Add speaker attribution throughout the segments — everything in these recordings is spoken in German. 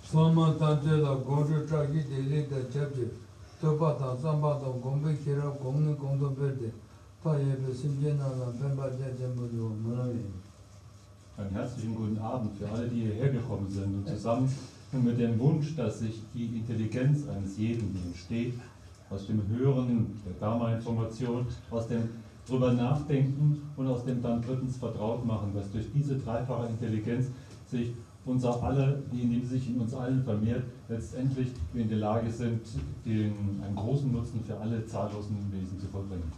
Speaker 1: Soma Tantela Gondra Traki Dele the Chapter, Topata, Sambata, Gombe Kira, Gomne Gondo Verde, Taye Simjana, Pemba Jajamuru, Maravi.
Speaker 2: Einen herzlichen guten Abend für alle, die hierher gekommen sind und zusammen mit dem Wunsch, dass sich die Intelligenz eines jeden, die entsteht, aus dem Hören der Dharma-Information, aus dem drüber nachdenken und aus dem dann drittens vertraut machen, dass durch diese dreifache Intelligenz sich unser alle, die sich in uns allen vermehrt, letztendlich wir in der Lage sind, einen großen Nutzen für alle zahllosen Wesen zu vollbringen.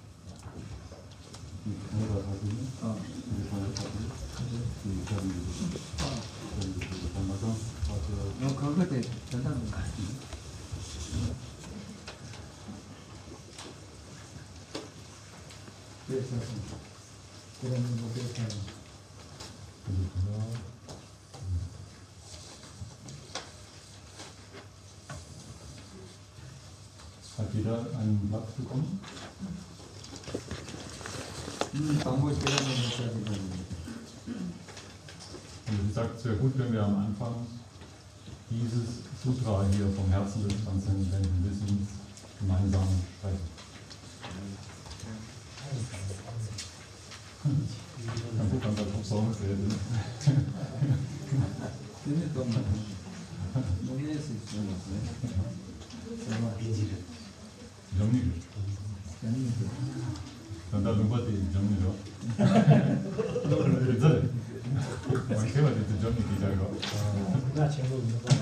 Speaker 2: Hat jeder einen Platz bekommen? Wie gesagt, es wäre gut, wenn wir am Anfang dieses Sutra hier vom Herzen des transzendenten Wissens gemeinsam sprechen. Kan du kan dat op zo'n reden? 정리를. 전달 누구한테 정리죠? 그래. 제가 이제 정리 기자가. 나 제목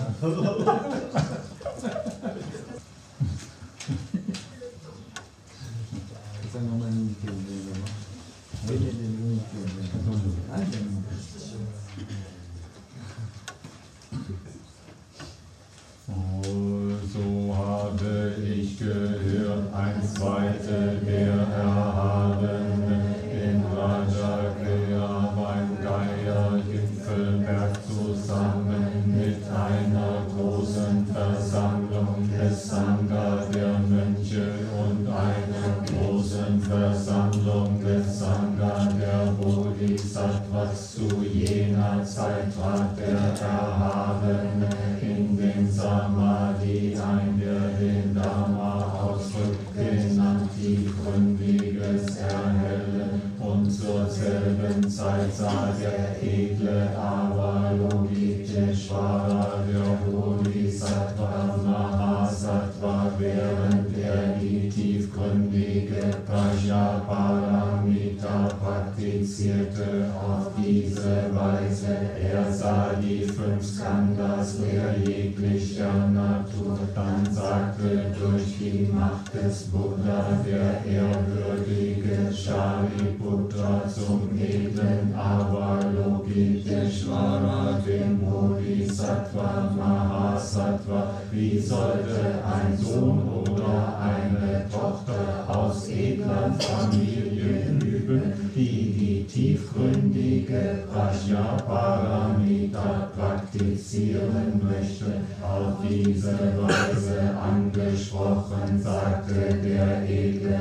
Speaker 2: So habe ich gehört, ein Zweiter der Erhabenen in Rajakrya beim Gaya-Gipfelberg zusammen mit einer großen Versammlung des Sangha der Mönche und einer großen Versammlung des Sangha der Bodhisattvas. Zu jener Zeit trat der Erhabene in den Samadhi ein, der den Dharma ausdrückt, genannt tiefgründiges Erhellen. Und zur selben Zeit sah der edle Avalokiteshvara, der Bodhisattva Mahasattva, während er die tiefgründige Prajnaparamita praktizierte, auf diese Weise. Er sah die 5 Skandhas leer jeglicher Natur. Dann sagte durch die Macht des Buddha der ehrwürdige Shariputra zum edlen Avalokiteshvara, dem Bodhisattva Mahasattva: Wie sollte ein Sohn oder eine Tochter aus edler Familie üben, die tiefgründige Prajnaparamita praktizieren möchte? Auf diese Weise angesprochen, sagte der edle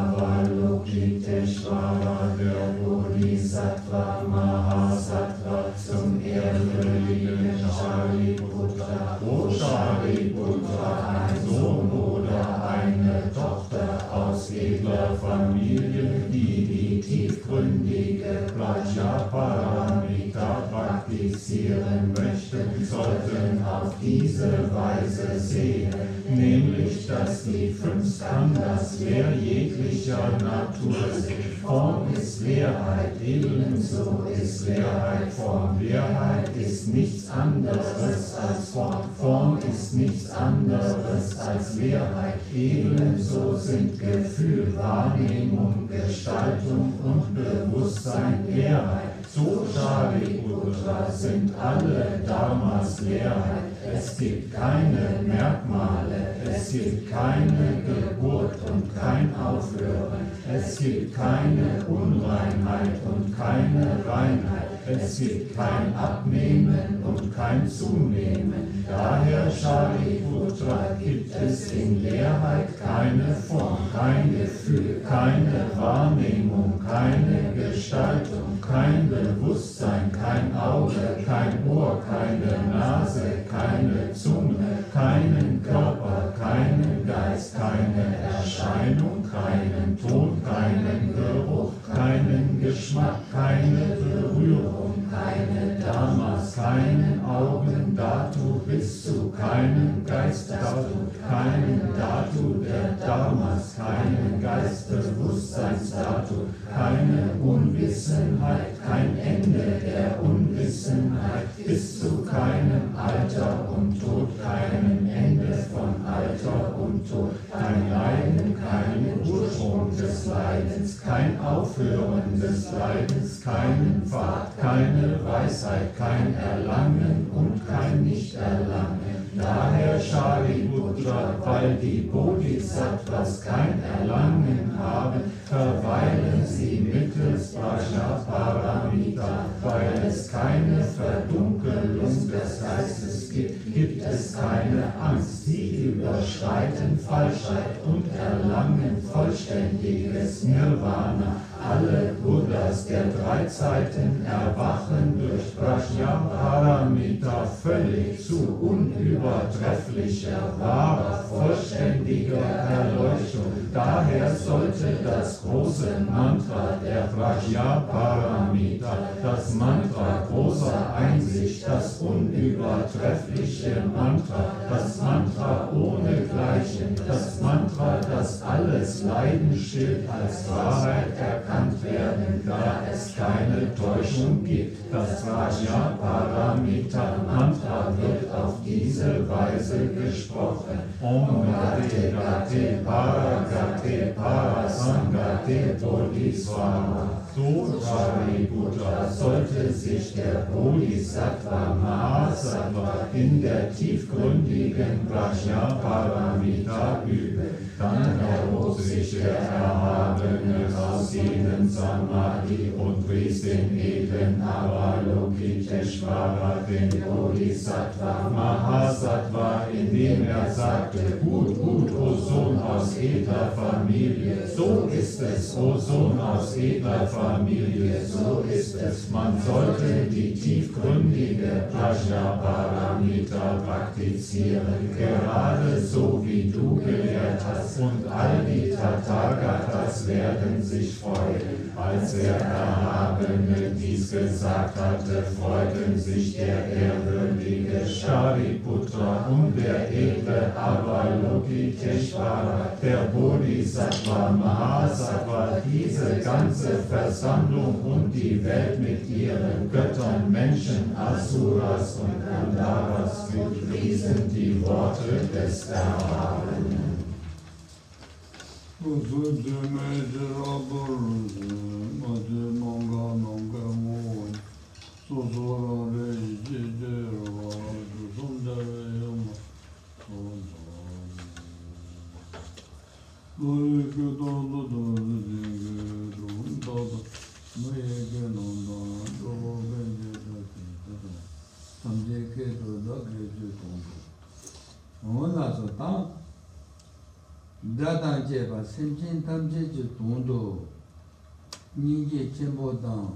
Speaker 2: Avalokiteshvara, der Bodhisattva Mahasattva, zum ehrwürdigen Shariputra: O Shariputra, ein Sohn oder eine Tochter aus edler Familie, die tiefgründige Prajnaparamita praktizieren möchten, sollten auf diese Weise sehen, nämlich dass die 5 Skandhas leer jeglicher Natur sind. Form ist Leerheit, ebenso ist Leerheit Form. Leerheit ist nichts anderes als Form. Form ist nichts anderes als Leerheit. Ebenso sind Gefühl, Wahrnehmung, Gestaltung und Bewusstsein Leerheit. So, Shariputra, sind alle Dharmas Leerheit. Es gibt keine Merkmale, es gibt keine Geburt und kein Aufhören. Es gibt keine Unreinheit und keine Reinheit. Es gibt kein Abnehmen und kein Zunehmen. Daher, Shariputra, gibt es in Leerheit keine Form, kein Gefühl, keine Wahrnehmung, keine Gestaltung, kein Bewusstsein, kein Auge, kein Ohr, Ohr, keine Nase, keine Zunge, keinen Körper, keinen Geist, keine Erscheinung, keinen Ton, keinen Geruch, keinen Geschmack, keine Berührung, keine Dharmas, keinen Augen, Dhatu bis zu keinem Geist, Dhatu, keinen Dhatu der Dharmas, keinen Geist, Bewusstseinsdhatu, keine Unwissenheit, kein Ende der Unwissenheit, bis zu keinem Alter und Tod, keinem Ende von Alter und Tod, kein Leiden, kein Ursprung des Leidens, kein Aufhören des Leidens, keinen Pfad, keine Weisheit, kein Erlangen und kein Nichterlangen. Daher Shariputra, weil die Bodhisattvas kein Erlangen haben, verweilen sie mittels Prajnaparamita. Weil es keine Verdunkelung des Geistes gibt, gibt es keine Angst. Sie überschreiten Falschheit und erlangen vollständiges Nirvana. Alle Buddhas der drei Zeiten erwachen durch Prajnaparamita völlig zu unübertrefflicher, wahrer, vollständiger Erleuchtung. Daher sollte das große Mantra der Prajnaparamita, das Mantra großer Einsicht, das unübertreffliche Mantra, das Mantra ohnegleichen, das Mantra, das alles Leiden stillt, als Wahrheit erkannt werden, da es keine Täuschung gibt. Das Prajnaparamita Mantra wird auf diese Weise gesprochen. Om Gate Gate Paragate Parasangate Bodhisvaha. So, Shariputra, sollte sich der Bodhisattva Mahasattva in der tiefgründigen Prajnaparamita üben. Dann erhob sich der Erhabene aus jenem Samadhi und pries den edlen Avalokiteshvara, den Bodhisattva Mahasattva, indem er sagte: Gut, gut, o Sohn aus edler Familie, so ist es, o Sohn aus edler Familie, so ist es. Man sollte die tiefgründige Prajnaparamita praktizieren, gerade so wie du gelehrt hast. Und all die Tathagatas werden sich freuen. Als der Erhabene dies gesagt hatte, freuten sich der ehrwürdige Shariputra und der edle Avalokiteshvara, der Bodhisattva Mahasattva, diese ganze Versammlung und die Welt mit ihren Göttern, Menschen, Asuras und Gandharvas priesen die Worte des Erhabenen.
Speaker 1: Dadang jeba semchen tamje ju tondo nige chembo dang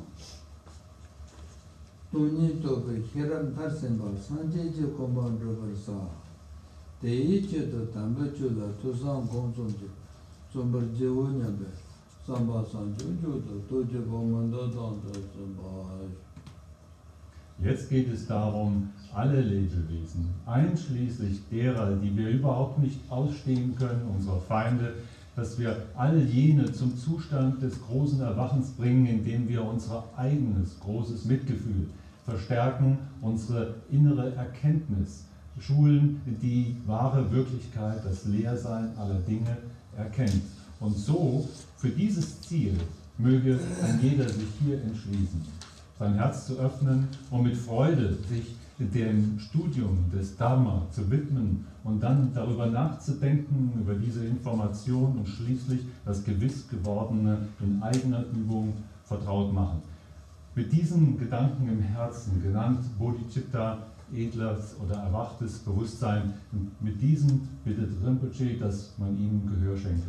Speaker 1: toni to be hiram tarsen ba sanje je komban robar sa dei je to tambe ju la to sang gongson je sombar je wonya be samba sanju ju to je bomanda dang da samba.
Speaker 3: Jetzt geht es darum, alle Lebewesen, einschließlich derer, die wir überhaupt nicht ausstehen können, unserer Feinde, dass wir all jene zum Zustand des großen Erwachens bringen, indem wir unser eigenes großes Mitgefühl verstärken, unsere innere Erkenntnis schulen, die wahre Wirklichkeit, das Leersein aller Dinge erkennt. Und so, für dieses Ziel, möge ein jeder sich hier entschließen, sein Herz zu öffnen und mit Freude sich dem Studium des Dharma zu widmen und dann darüber nachzudenken, über diese Information und schließlich das gewiss gewordene in eigener Übung vertraut machen. Mit diesen Gedanken im Herzen, genannt Bodhicitta, edles oder erwachtes Bewusstsein, mit diesen bittet Rinpoche, dass man ihnen Gehör schenke.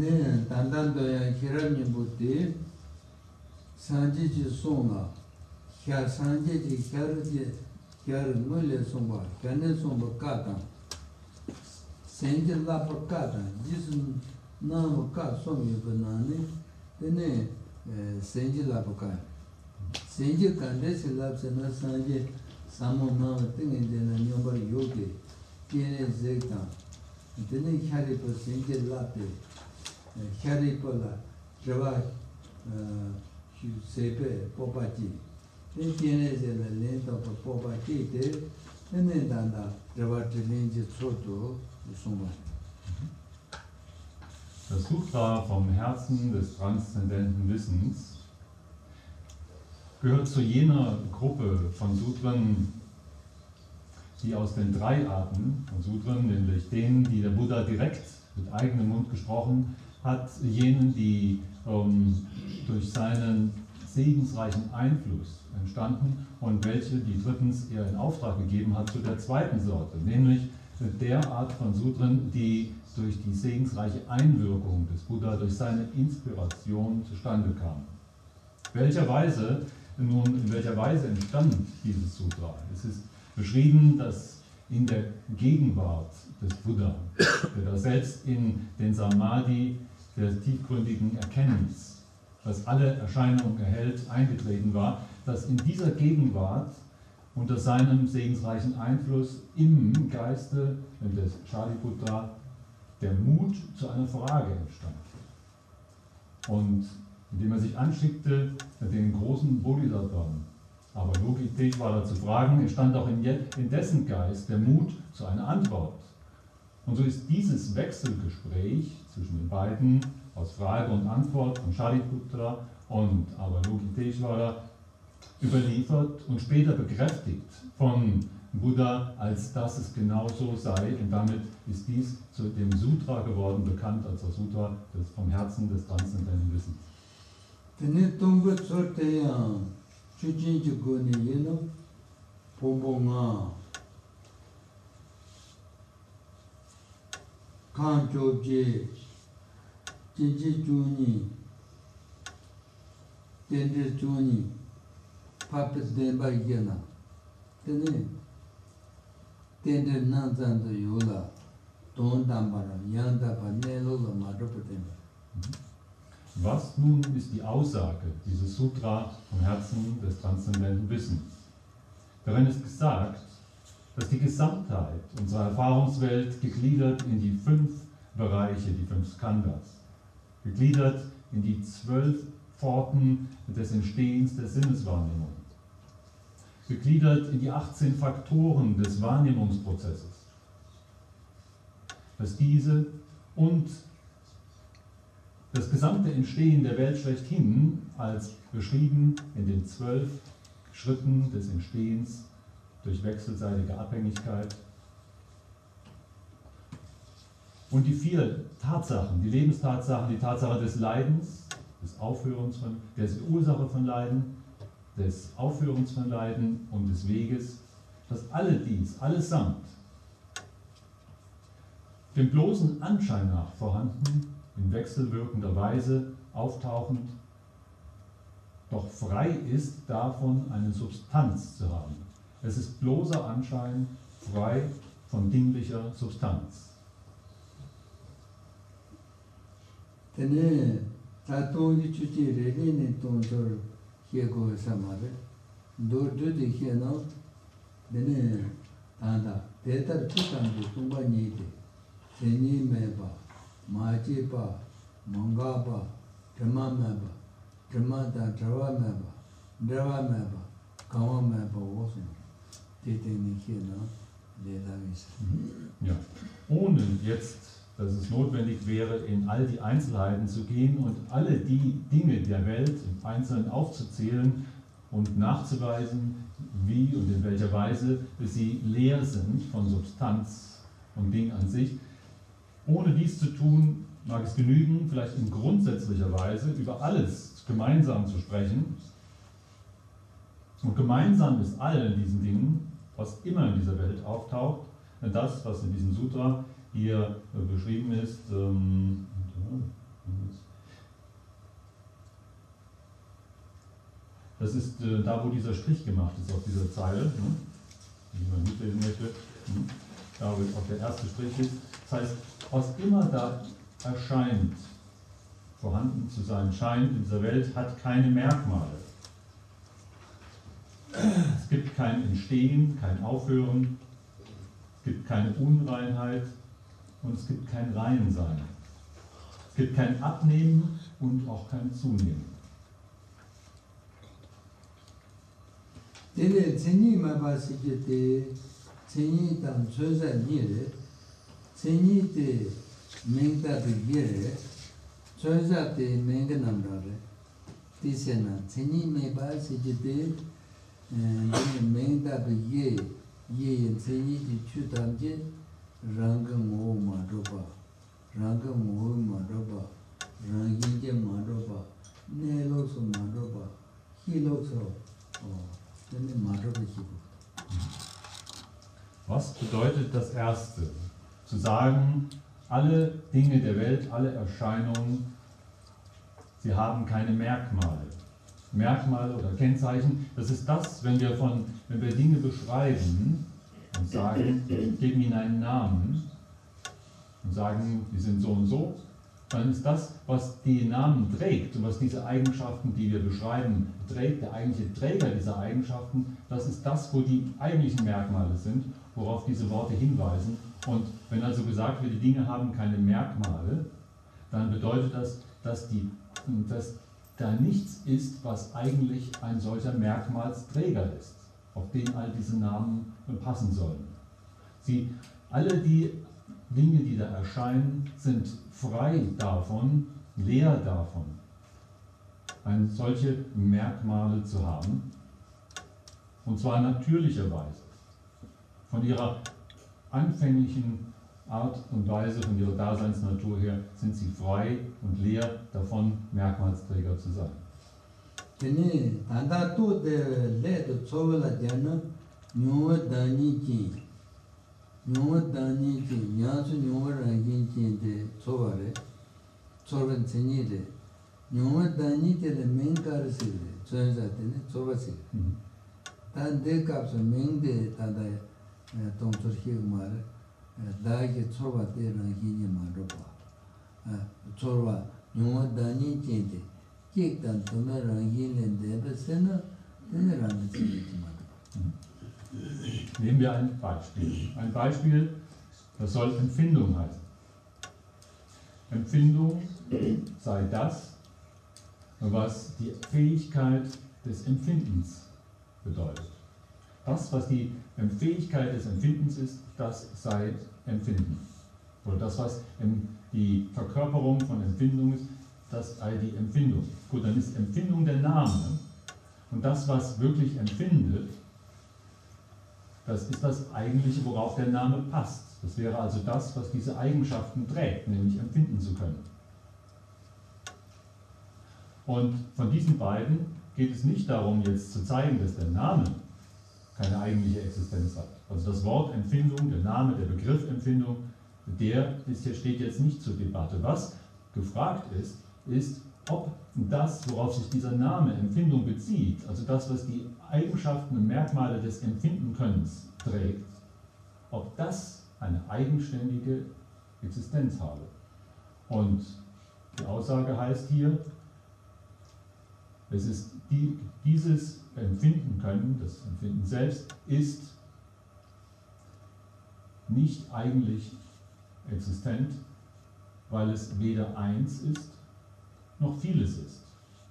Speaker 1: Sanje ji sona kya sanje ji kya ngule somba kya somba kata senje lapa kata jisun nama ka somye banane tene senje lapa kata senje kande se lapse na sanje samo nama tinge dena nyombar yoke tiene zekta tene khari pa senje lape khari pa la java sepe popachi tiene zela lenta pa popachi te tene danda java tilinje choto somba.
Speaker 3: Das Sutra vom Herzen des transzendenten Wissens gehört zu jener Gruppe von Sutren, die aus den 3 Arten von Sutren, nämlich denen, die der Buddha direkt mit eigenem Mund gesprochen hat, jenen, die durch seinen segensreichen Einfluss entstanden und welche, die drittens er in Auftrag gegeben hat, zu der zweiten Sorte, nämlich der Art von Sutren, die durch die segensreiche Einwirkung des Buddha, durch seine Inspiration zustande kam. In welcher Weise entstand dieses Sutra? Es ist beschrieben, dass in der Gegenwart des Buddha, der da selbst in den Samadhi des tiefgründigen Erkennens, das alle Erscheinungen erhält, eingetreten war, dass in dieser Gegenwart unter seinem segensreichen Einfluss im Geiste des Shariputra der Mut zu einer Frage entstand. Und indem er sich anschickte, den großen Bodhisattva Avalokiteshvara zu fragen, entstand auch in dessen Geist der Mut zu einer Antwort. Und so ist dieses Wechselgespräch zwischen den beiden aus Frage und Antwort von Shariputra und Avalokiteshvara überliefert und später bekräftigt von Buddha, als dass es genauso sei, und damit ist dies zu dem Sutra geworden, bekannt als das Sutra vom Herzen des transzendenten Wissens.
Speaker 1: Tene tonga tsorteya chujin chukone yeno pombo nga kan chobje jinji chuni tende chuni papet demba yena tene tende nanzan do yola don dambara yanda pa nelo la madropatemba.
Speaker 3: Was nun ist die Aussage dieses Sutra vom Herzen des transzendenten Wissens? Darin ist gesagt, dass die Gesamtheit unserer Erfahrungswelt gegliedert in die 5 Bereiche, die 5 Skandhas, gegliedert in die 12 Pforten des Entstehens der Sinneswahrnehmung, gegliedert in die 18 Faktoren des Wahrnehmungsprozesses, dass diese und das gesamte Entstehen der Welt schlechthin als beschrieben in den 12 Schritten des Entstehens durch wechselseitige Abhängigkeit und die 4 Tatsachen, die Lebenstatsachen, die Tatsache des Leidens, des Aufhörens von, der Ursache von Leiden, des Aufhörens von Leiden und des Weges, dass alle dies, allesamt, dem bloßen Anschein nach vorhanden, in wechselwirkender Weise auftauchend, doch frei ist davon, eine Substanz zu haben. Es ist bloßer Anschein, frei von dinglicher Substanz.
Speaker 1: Tene tatoni chuchi rene tontor hiego samare do de hieno tene tanda tetar putan de tumba nite teni meba majipa mangaba drama meba drama da drama meba kawa meba wosen teteni hieno
Speaker 3: Ja, ohne jetzt, dass es notwendig wäre, in all die Einzelheiten zu gehen und alle die Dinge der Welt im Einzelnen aufzuzählen und nachzuweisen, wie und in welcher Weise sie leer sind von Substanz und Ding an sich. Ohne dies zu tun, mag es genügen, vielleicht in grundsätzlicher Weise über alles gemeinsam zu sprechen. Und gemeinsam ist allen diesen Dingen, was immer in dieser Welt auftaucht, das, was in diesem Sutra hier beschrieben ist, Das ist da, wo dieser Strich gemacht ist auf dieser Zeile, wenn jemand mitlesen möchte, da wo auch der erste Strich ist. Das heißt, was immer da erscheint, vorhanden zu sein scheint in dieser Welt, hat keine Merkmale. Es gibt kein Entstehen, kein Aufhören, es gibt keine Unreinheit und es gibt kein Reinsein. Es gibt kein Abnehmen und auch kein Zunehmen.
Speaker 1: Dele Tseni Mabasi Jete, Tseni Tam Choza Nire, Tseni Te Mengda Bigire, Choza Te Menganamrare, Tisena, Tseni Mabasi Jete, Mengda Bigye, Ye Tseni Chutamje, Ranga Mo Maroba, Ranga Mo Maroba, Ranginje Maroba, Neloso Maroba, Hiloso.
Speaker 3: Was bedeutet das Erste? Zu sagen, alle Dinge der Welt, alle Erscheinungen, sie haben keine Merkmale. Merkmale oder Kennzeichen, das ist das, wenn wir Dinge beschreiben und sagen, geben ihnen einen Namen und sagen, die sind so und so, dann ist das, was die Namen trägt und was diese Eigenschaften, die wir beschreiben, trägt, der eigentliche Träger dieser Eigenschaften, das ist das, wo die eigentlichen Merkmale sind, worauf diese Worte hinweisen. Und wenn also gesagt wird, die Dinge haben keine Merkmale, dann bedeutet das, dass da nichts ist, was eigentlich ein solcher Merkmalsträger ist, auf den all diese Namen passen sollen. Alle die Dinge, die da erscheinen, sind frei davon, leer davon, solche Merkmale zu haben, und zwar natürlicherweise. Von ihrer anfänglichen Art und Weise, von ihrer Daseinsnatur her, sind sie frei und leer davon, Merkmalsträger zu sein.
Speaker 1: Nyungwa dani ki, nyansu nyungwa rangin ki de tsoba re, tsoban tsenyi re. Nyungwa dani te le mengkar si re, tsoyansa tene tsoba si re. Tan de kapsa meng de tada tongchor hik ma re, da ki tsoba te rangin ni ma roba. Tsoba nyungwa dani ki de, kik tan tome rangin len debe se na, tene rangin tsenyi ki ma roba.
Speaker 3: Nehmen wir ein Beispiel. Ein Beispiel, das soll Empfindung heißen. Empfindung sei das, was die Fähigkeit des Empfindens bedeutet. Das, was die Fähigkeit des Empfindens ist, das sei Empfinden. Oder das, was die Verkörperung von Empfindung ist, das sei die Empfindung. Gut, dann ist Empfindung der Name. Und das, was wirklich empfindet, das ist das Eigentliche, worauf der Name passt. Das wäre also das, was diese Eigenschaften trägt, nämlich empfinden zu können. Und von diesen beiden geht es nicht darum, jetzt zu zeigen, dass der Name keine eigentliche Existenz hat. Also das Wort Empfindung, der Name, der Begriff Empfindung, steht jetzt nicht zur Debatte. Was gefragt ist, ob das, worauf sich dieser Name Empfindung bezieht, also das, was die Eigenschaften und Merkmale des Empfindenkönnens trägt, ob das eine eigenständige Existenz habe. Und die Aussage heißt hier, es ist dieses Empfinden können, das Empfinden selbst, ist nicht eigentlich existent, weil es weder eins ist, noch vieles ist.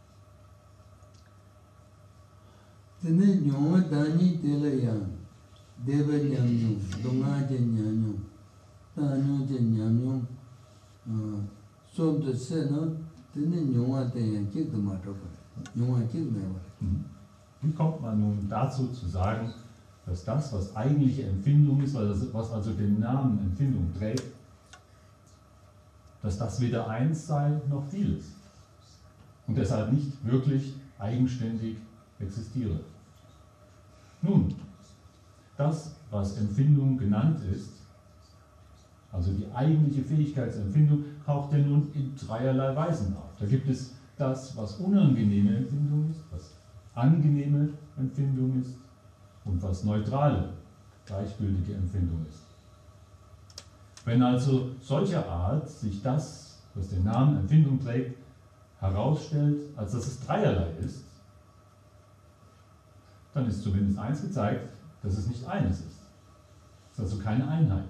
Speaker 1: Tene nyongwa dani tele yang, deva nyamnyong, donga je nyamnyong, tanyo je nyamnyong, somto se no, tene nyongwa te yang kik dama topa, nyongwa kik mewa.
Speaker 3: Wie kommt man nun dazu zu sagen, dass das, was eigentliche Empfindung ist, was also den Namen Empfindung trägt, dass das weder eins sei, noch vieles? Und deshalb nicht wirklich eigenständig existiere. Nun, das, was Empfindung genannt ist, also die eigentliche Fähigkeitsempfindung, taucht ja nun in dreierlei Weisen auf. Da gibt es das, was unangenehme Empfindung ist, was angenehme Empfindung ist und was neutrale, gleichgültige Empfindung ist. Wenn also solcher Art sich das, was den Namen Empfindung trägt, herausstellt, als dass es dreierlei ist, dann ist zumindest eins gezeigt, dass es nicht eines ist. Es ist also keine Einheit.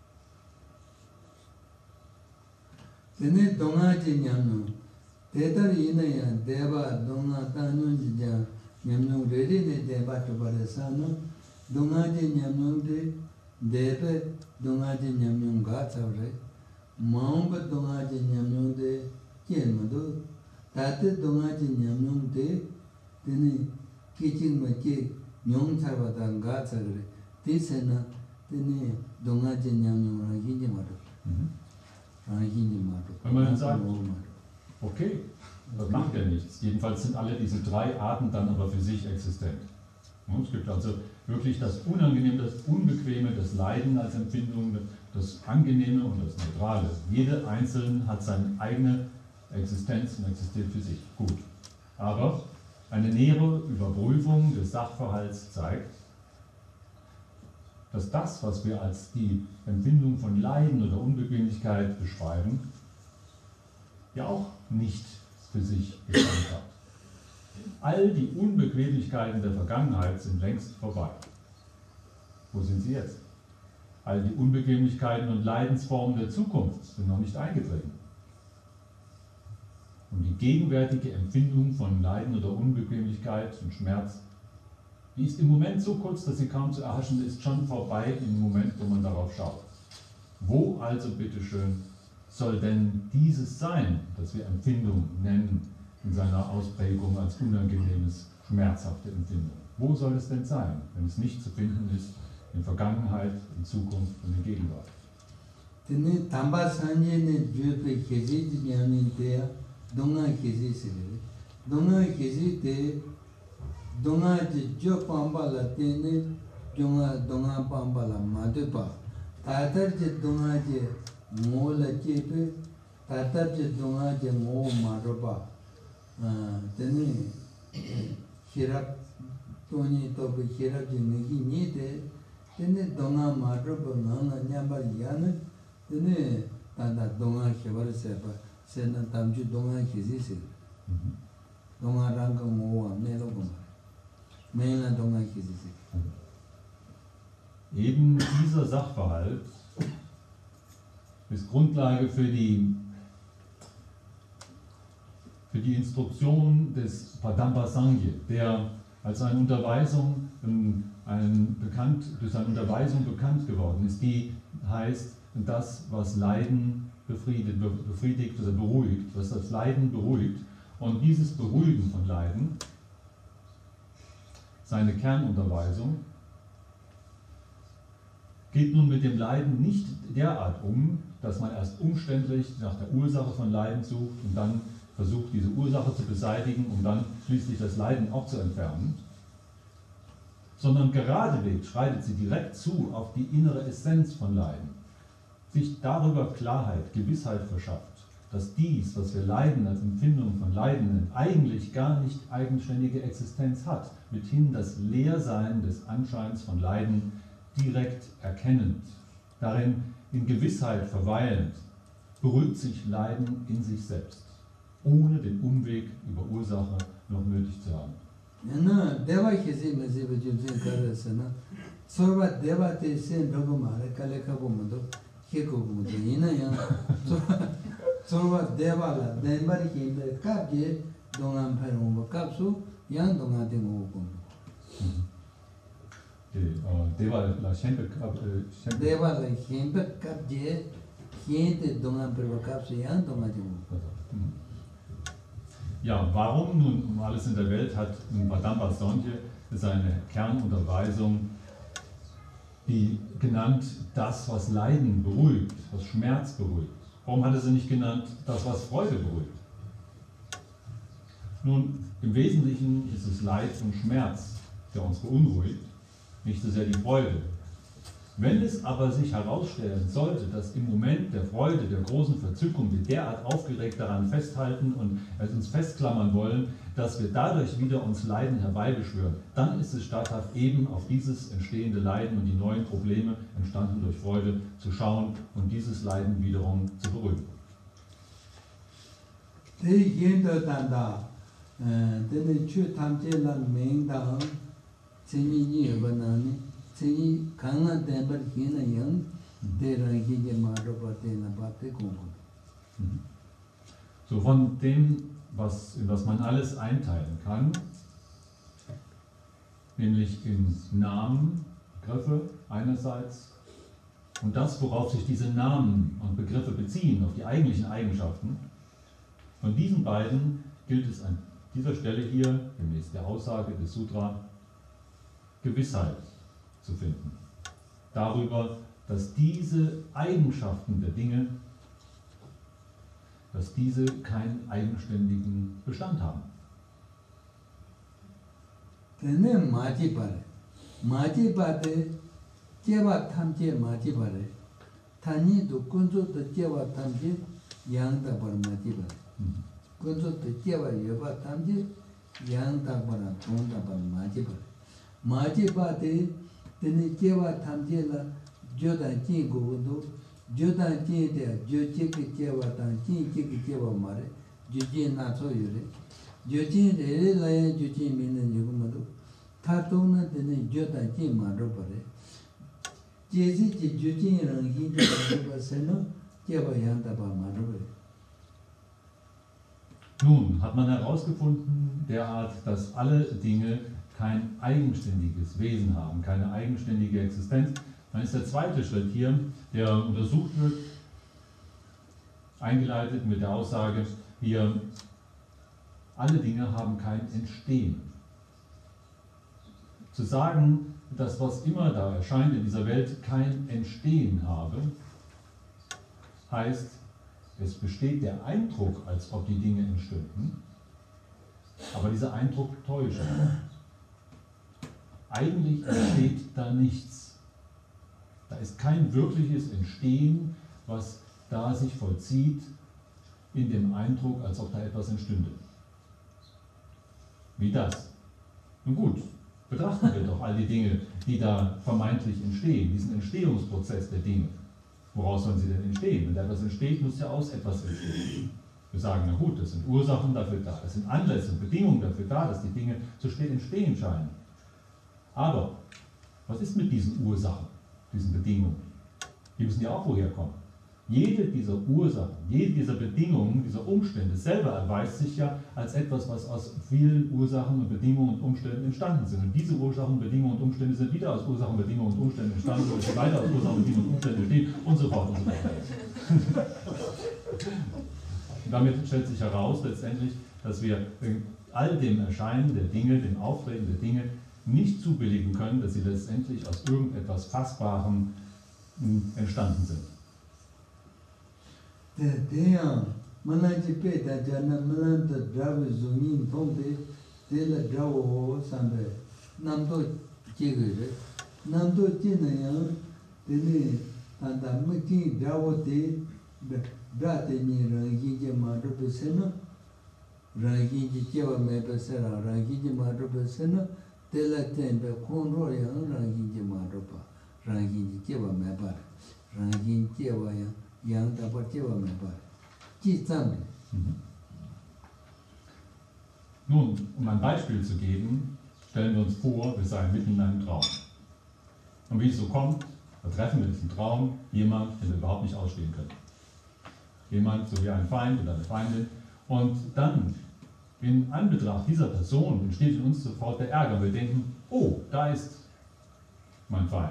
Speaker 1: Dene donga je nyamno, tetar ina ya deva donga tanyo jija nyamno redi ne deva tobare sano, donga je nyamno de deve donga je nyamno ga savre, maunga donga je nyamno de kienmado, tate donga je nyamno de dene kichin ma ke nyong sarvata ga savre, tisena dene donga je nyamno rangi je maro.
Speaker 3: Wenn man dann sagt, okay, das macht ja nichts. Jedenfalls sind alle diese drei Arten dann aber für sich existent. Es gibt also wirklich das Unangenehme, das Unbequeme, das Leiden als Empfindung, das Angenehme und das Neutrale. Jede einzelne hat seine eigene Existenz und existiert für sich. Gut. Aber eine nähere Überprüfung des Sachverhalts zeigt, dass das, was wir als die Empfindung von Leiden oder Unbequemlichkeit beschreiben, ja auch nicht für sich Bestand hat. All die Unbequemlichkeiten der Vergangenheit sind längst vorbei. Wo sind sie jetzt? All die Unbequemlichkeiten und Leidensformen der Zukunft sind noch nicht eingetreten. Und die gegenwärtige Empfindung von Leiden oder Unbequemlichkeit und Schmerz, die ist im Moment so kurz, dass sie kaum zu erhaschen ist, schon vorbei im Moment, wo man darauf schaut. Wo also, bitteschön, soll denn dieses sein, das wir Empfindung nennen, in seiner Ausprägung als unangenehmes, schmerzhafte Empfindung? Wo soll es denn sein, wenn es nicht zu finden ist in Vergangenheit, in Zukunft und in Gegenwart?
Speaker 1: Tene tamba sanje ne jupe kezi jiyani te donga kezi sile. Donga kezi te donga jo pamba la tene donga pamba la madepa. Tatar je donga je mo la chepe, tatar je donga je mo maropa. Tene hirap toni tobe hirap je negi ni te tene donga maropa nana nyamba yana. Tene tanda donga khibar sepa sena tamju donga khizi se donga ranga mowa melo goma mela donga khizi se.
Speaker 3: Eben dieser Sachverhalt ist Grundlage für die Instruktion des Padamba Sangye, der als eine Unterweisung durch seine Unterweisung bekannt geworden ist, die heißt, das, was Leiden befriedigt oder beruhigt, was das Leiden beruhigt. Und dieses Beruhigen von Leiden, seine Kernunterweisung, geht nun mit dem Leiden nicht derart um, dass man erst umständlich nach der Ursache von Leiden sucht und dann versucht, diese Ursache zu beseitigen, um dann schließlich das Leiden auch zu entfernen, sondern geradewegs schreitet sie direkt zu auf die innere Essenz von Leiden, sich darüber Klarheit, Gewissheit verschafft, dass dies, was wir Leiden als Empfindung von Leidenden, eigentlich gar nicht eigenständige Existenz hat, mithin das Leersein des Anscheins von Leiden direkt erkennend, darin in Gewissheit verweilend, beruhigt sich Leiden in sich selbst, ohne den Umweg über Ursache noch nötig zu haben.
Speaker 1: Na deva khisi mezi bujumse karasana sorba deva te sen rogo mare kaleka bomudo kheko bomudo ina ya sorba deva la dembari kimbe kapje dongan pharum kapsu yan donga de mo bomudo
Speaker 3: Deva la Shempe
Speaker 1: deva la kimbe kapje hiente dongan pharum kapsu yan donga de mo.
Speaker 3: Ja, warum nun um alles in der Welt hat Padamba Sangye seine Kernunterweisung, die genannt das, was Leiden beruhigt, was Schmerz beruhigt? Warum hat er sie nicht genannt das, was Freude beruhigt? Nun, im Wesentlichen ist es Leid und Schmerz, der uns beunruhigt, nicht so sehr die Freude. Wenn es aber sich herausstellen sollte, dass im Moment der Freude, der großen Verzückung wir derart aufgeregt daran festhalten und uns festklammern wollen, dass wir dadurch wieder uns Leiden herbeibeschwören, dann ist es statthaft, eben auf dieses entstehende Leiden und die neuen Probleme, entstanden durch Freude, zu schauen und dieses Leiden wiederum zu beruhigen. So von dem, in was man alles einteilen kann, nämlich in Namen, Begriffe einerseits und das, worauf sich diese Namen und Begriffe beziehen, auf die eigentlichen Eigenschaften. Von diesen beiden gilt es an dieser Stelle hier, gemäß der Aussage des Sutra, Gewissheit zu finden. Darüber, dass diese Eigenschaften der Dinge, dass diese keinen eigenständigen Bestand haben. Nun hat man herausgefunden, derart, dass alle Dinge kein eigenständiges Wesen haben, keine eigenständige Existenz. Dann ist der zweite Schritt hier, der untersucht wird, eingeleitet mit der Aussage hier, alle Dinge haben kein Entstehen. Zu sagen, dass was immer da erscheint in dieser Welt kein Entstehen habe, heißt, es besteht der Eindruck, als ob die Dinge entstünden, aber dieser Eindruck täuscht. Eigentlich entsteht da nichts. Da ist kein wirkliches Entstehen, was da sich vollzieht in dem Eindruck, als ob da etwas entstünde. Wie das? Nun gut, betrachten wir doch all die Dinge, die da vermeintlich entstehen, diesen Entstehungsprozess der Dinge. Woraus sollen sie denn entstehen? Wenn da etwas entsteht, muss ja aus etwas entstehen. Wir sagen, na gut, das sind Ursachen dafür da, das sind Anlässe und Bedingungen dafür da, dass die Dinge zu spät entstehen scheinen. Aber was ist mit diesen Ursachen, diesen Bedingungen? Die müssen ja auch woher kommen. Jede dieser Ursachen, jede dieser Bedingungen, dieser Umstände selber erweist sich ja als etwas, was aus vielen Ursachen und Bedingungen und Umständen entstanden sind. Und diese Ursachen, Bedingungen und Umstände sind wieder aus Ursachen, Bedingungen und Umständen entstanden, oder sie weiter aus Ursachen, Bedingungen und Umständen entstehen und so fort und so fort. Und damit stellt sich heraus letztendlich, dass wir all dem Erscheinen der Dinge, dem Auftreten der Dinge nicht zubilligen können, dass sie letztendlich aus irgendetwas Fassbarem entstanden sind. Nun, um ein Beispiel zu geben, stellen wir uns vor, wir seien mitten in einem Traum. Und wie es so kommt, da treffen wir in diesem Traum jemanden, den wir überhaupt nicht ausstehen können. Jemand, so wie ein Feind oder eine Feindin. Und dann, in Anbetracht dieser Person, entsteht in uns sofort der Ärger. Wir denken, oh, da ist mein Feind.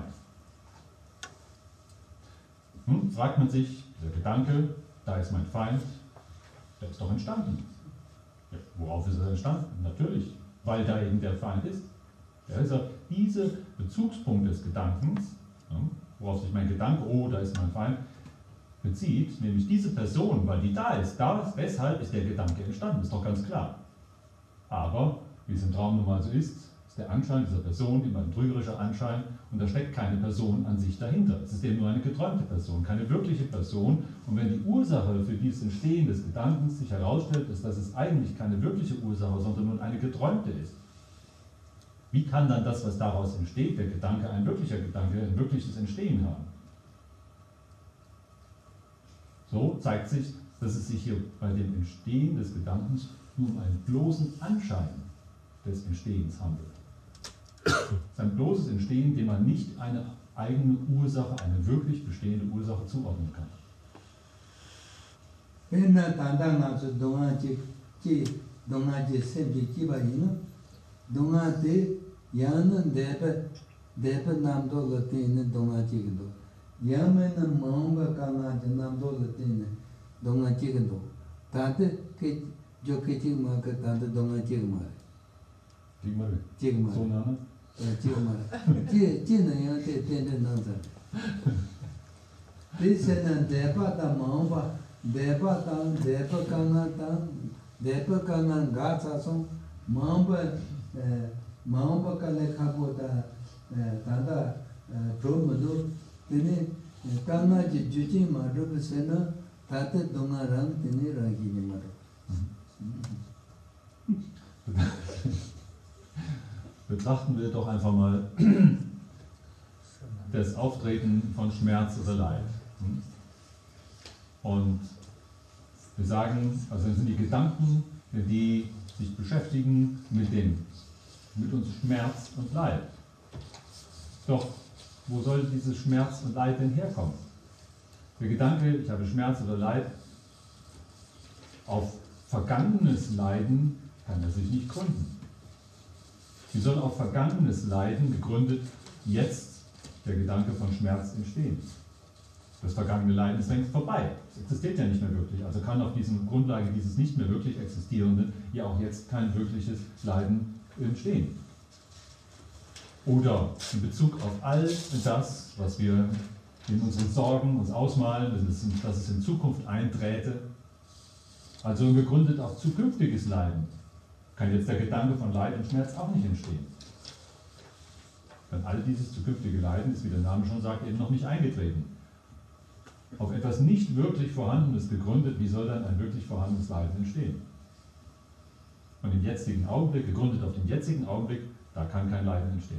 Speaker 3: Nun fragt man sich, dieser Gedanke, da ist mein Feind, der ist doch entstanden. Ja, worauf ist er entstanden? Natürlich, weil da eben der Feind ist. Ja, also dieser Bezugspunkt des Gedankens, ja, worauf sich mein Gedanke, oh, da ist mein Feind, bezieht, nämlich diese Person, weil die da ist, weshalb ist der Gedanke entstanden, ist doch ganz klar. Aber, wie es im Traum nun mal so ist ist der Anschein dieser Person, immer ein trügerischer Anschein, und da steckt keine Person an sich dahinter. Es ist eben nur eine geträumte Person, keine wirkliche Person. Und wenn die Ursache für dieses Entstehen des Gedankens sich herausstellt, ist, dass es eigentlich keine wirkliche Ursache, sondern nur eine geträumte ist. Wie kann dann das, was daraus entsteht, der Gedanke, ein wirklicher Gedanke, ein wirkliches Entstehen haben? So zeigt sich, dass es sich hier bei dem Entstehen des Gedankens nur um einen bloßen Anschein des Entstehens handelt. Es ist ein bloßes Entstehen, dem man nicht eine eigene Ursache, eine wirklich bestehende Ursache zuordnen kann. So Name? Betrachten wir doch einfach mal das Auftreten von Schmerz oder Leid. Und wir sagen, also das sind die Gedanken, die sich beschäftigen mit uns Schmerz und Leid. Doch wo soll dieses Schmerz und Leid denn herkommen? Der Gedanke, ich habe Schmerz oder Leid, auf vergangenes Leiden kann er sich nicht gründen. Wie soll auf vergangenes Leiden gegründet jetzt der Gedanke von Schmerz entstehen? Das vergangene Leiden ist längst vorbei. Es existiert ja nicht mehr wirklich. Also kann auf dieser Grundlage dieses nicht mehr wirklich Existierenden ja auch jetzt kein wirkliches Leiden entstehen. Oder in Bezug auf all das, was wir in unseren Sorgen uns ausmalen, dass es in Zukunft einträte, also gegründet auf zukünftiges Leiden, kann jetzt der Gedanke von Leid und Schmerz auch nicht entstehen. Denn all dieses zukünftige Leiden ist, wie der Name schon sagt, eben noch nicht eingetreten. Auf etwas nicht wirklich Vorhandenes gegründet, wie soll dann ein wirklich vorhandenes Leiden entstehen? Und im jetzigen Augenblick, gegründet auf den jetzigen Augenblick, da kann kein Leiden entstehen.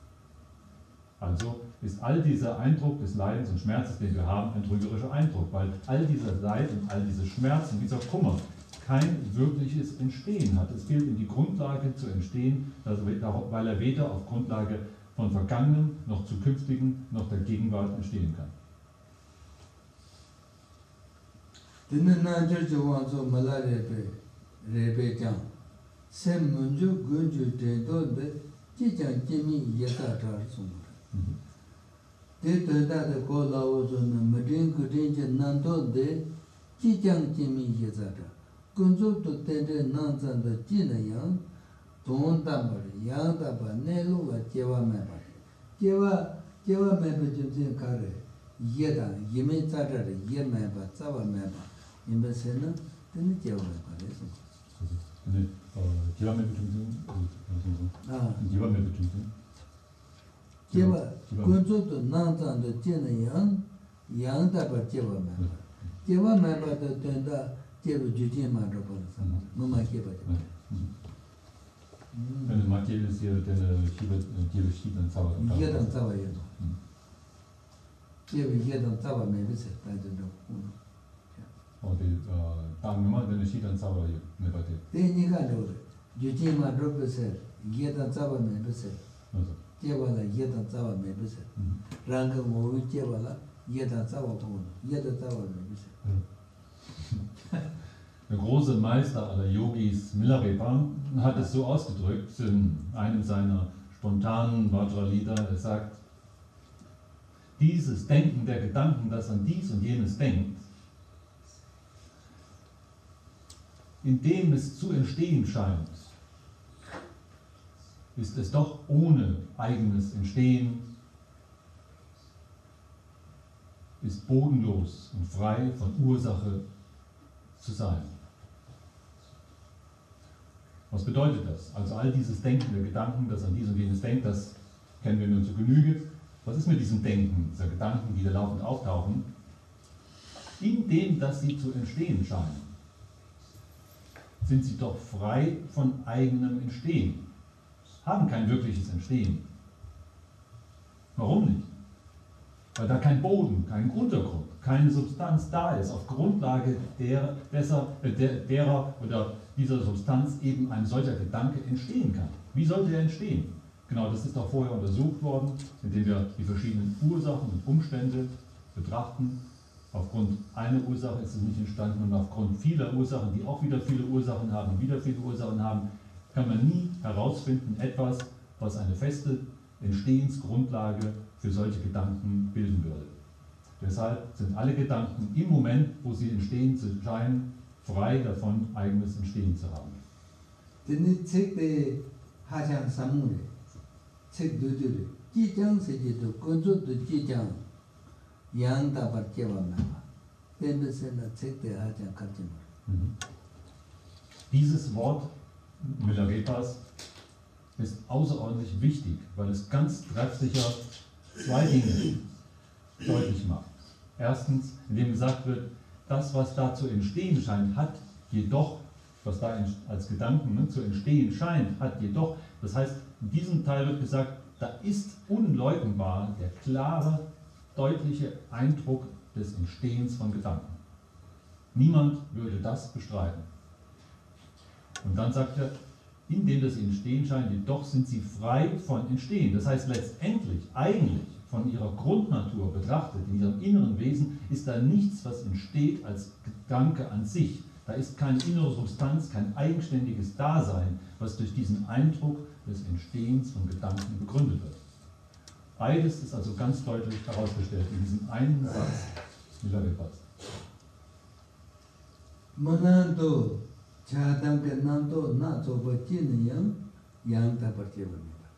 Speaker 3: Also ist all dieser Eindruck des Leidens und Schmerzes, den wir haben, ein trügerischer Eindruck, weil all dieser Leid und all dieser Schmerz und dieser Kummer kein wirkliches Entstehen hat. Es gilt, in die Grundlage zu entstehen, weil er weder auf Grundlage von Vergangenem, noch Zukünftigen, noch der Gegenwart entstehen kann. Der große Meister aller Yogis, Milarepa, hat es so ausgedrückt in einem seiner spontanen Vajra-Lieder. Er sagt, dieses Denken der Gedanken, das an dies und jenes denkt, indem es zu entstehen scheint, ist es doch ohne eigenes Entstehen, ist bodenlos und frei von Ursache zu sein. Was bedeutet das? Also all dieses Denken der Gedanken, das an dies und jenes denkt, das kennen wir nur zu Genüge. Was ist mit diesem Denken, dieser Gedanken, die da laufend auftauchen? Indem, dass sie zu entstehen scheinen, sind sie doch frei von eigenem Entstehen, haben kein wirkliches Entstehen. Warum nicht? Weil da kein Boden, kein Untergrund, keine Substanz da ist, auf Grundlage derer oder dieser Substanz eben ein solcher Gedanke entstehen kann. Wie sollte er entstehen? Genau, das ist auch vorher untersucht worden, indem wir die verschiedenen Ursachen und Umstände betrachten. Aufgrund einer Ursache ist es nicht entstanden und aufgrund vieler Ursachen, die auch wieder viele Ursachen haben, kann man nie herausfinden etwas, was eine feste Entstehensgrundlage für solche Gedanken bilden würde. Deshalb sind alle Gedanken im Moment, wo sie entstehen zu scheinen, frei davon, eigenes Entstehen zu haben. Dieses Wort Milarepas ist außerordentlich wichtig, weil es ganz treffsicher zwei Dinge deutlich macht. Erstens, indem gesagt wird, das, was da zu entstehen scheint, hat jedoch, was da als Gedanken zu entstehen scheint, hat jedoch, das heißt, in diesem Teil wird gesagt, da ist unleugnbar der klare, deutliche Eindruck des Entstehens von Gedanken. Niemand würde das bestreiten. Und dann sagt er, indem das Entstehen scheint, jedoch sind sie frei von Entstehen. Das heißt letztendlich, eigentlich von ihrer Grundnatur betrachtet, in ihrem inneren Wesen, ist da nichts, was entsteht als Gedanke an sich. Da ist keine innere Substanz, kein eigenständiges Dasein, was durch diesen Eindruck des Entstehens von Gedanken begründet wird. Beides ist also ganz deutlich herausgestellt in diesem einen Satz Milarepas.
Speaker 1: Manando Chadamke Nando Nazoba Jiniyang Yang Tabarjevaniba.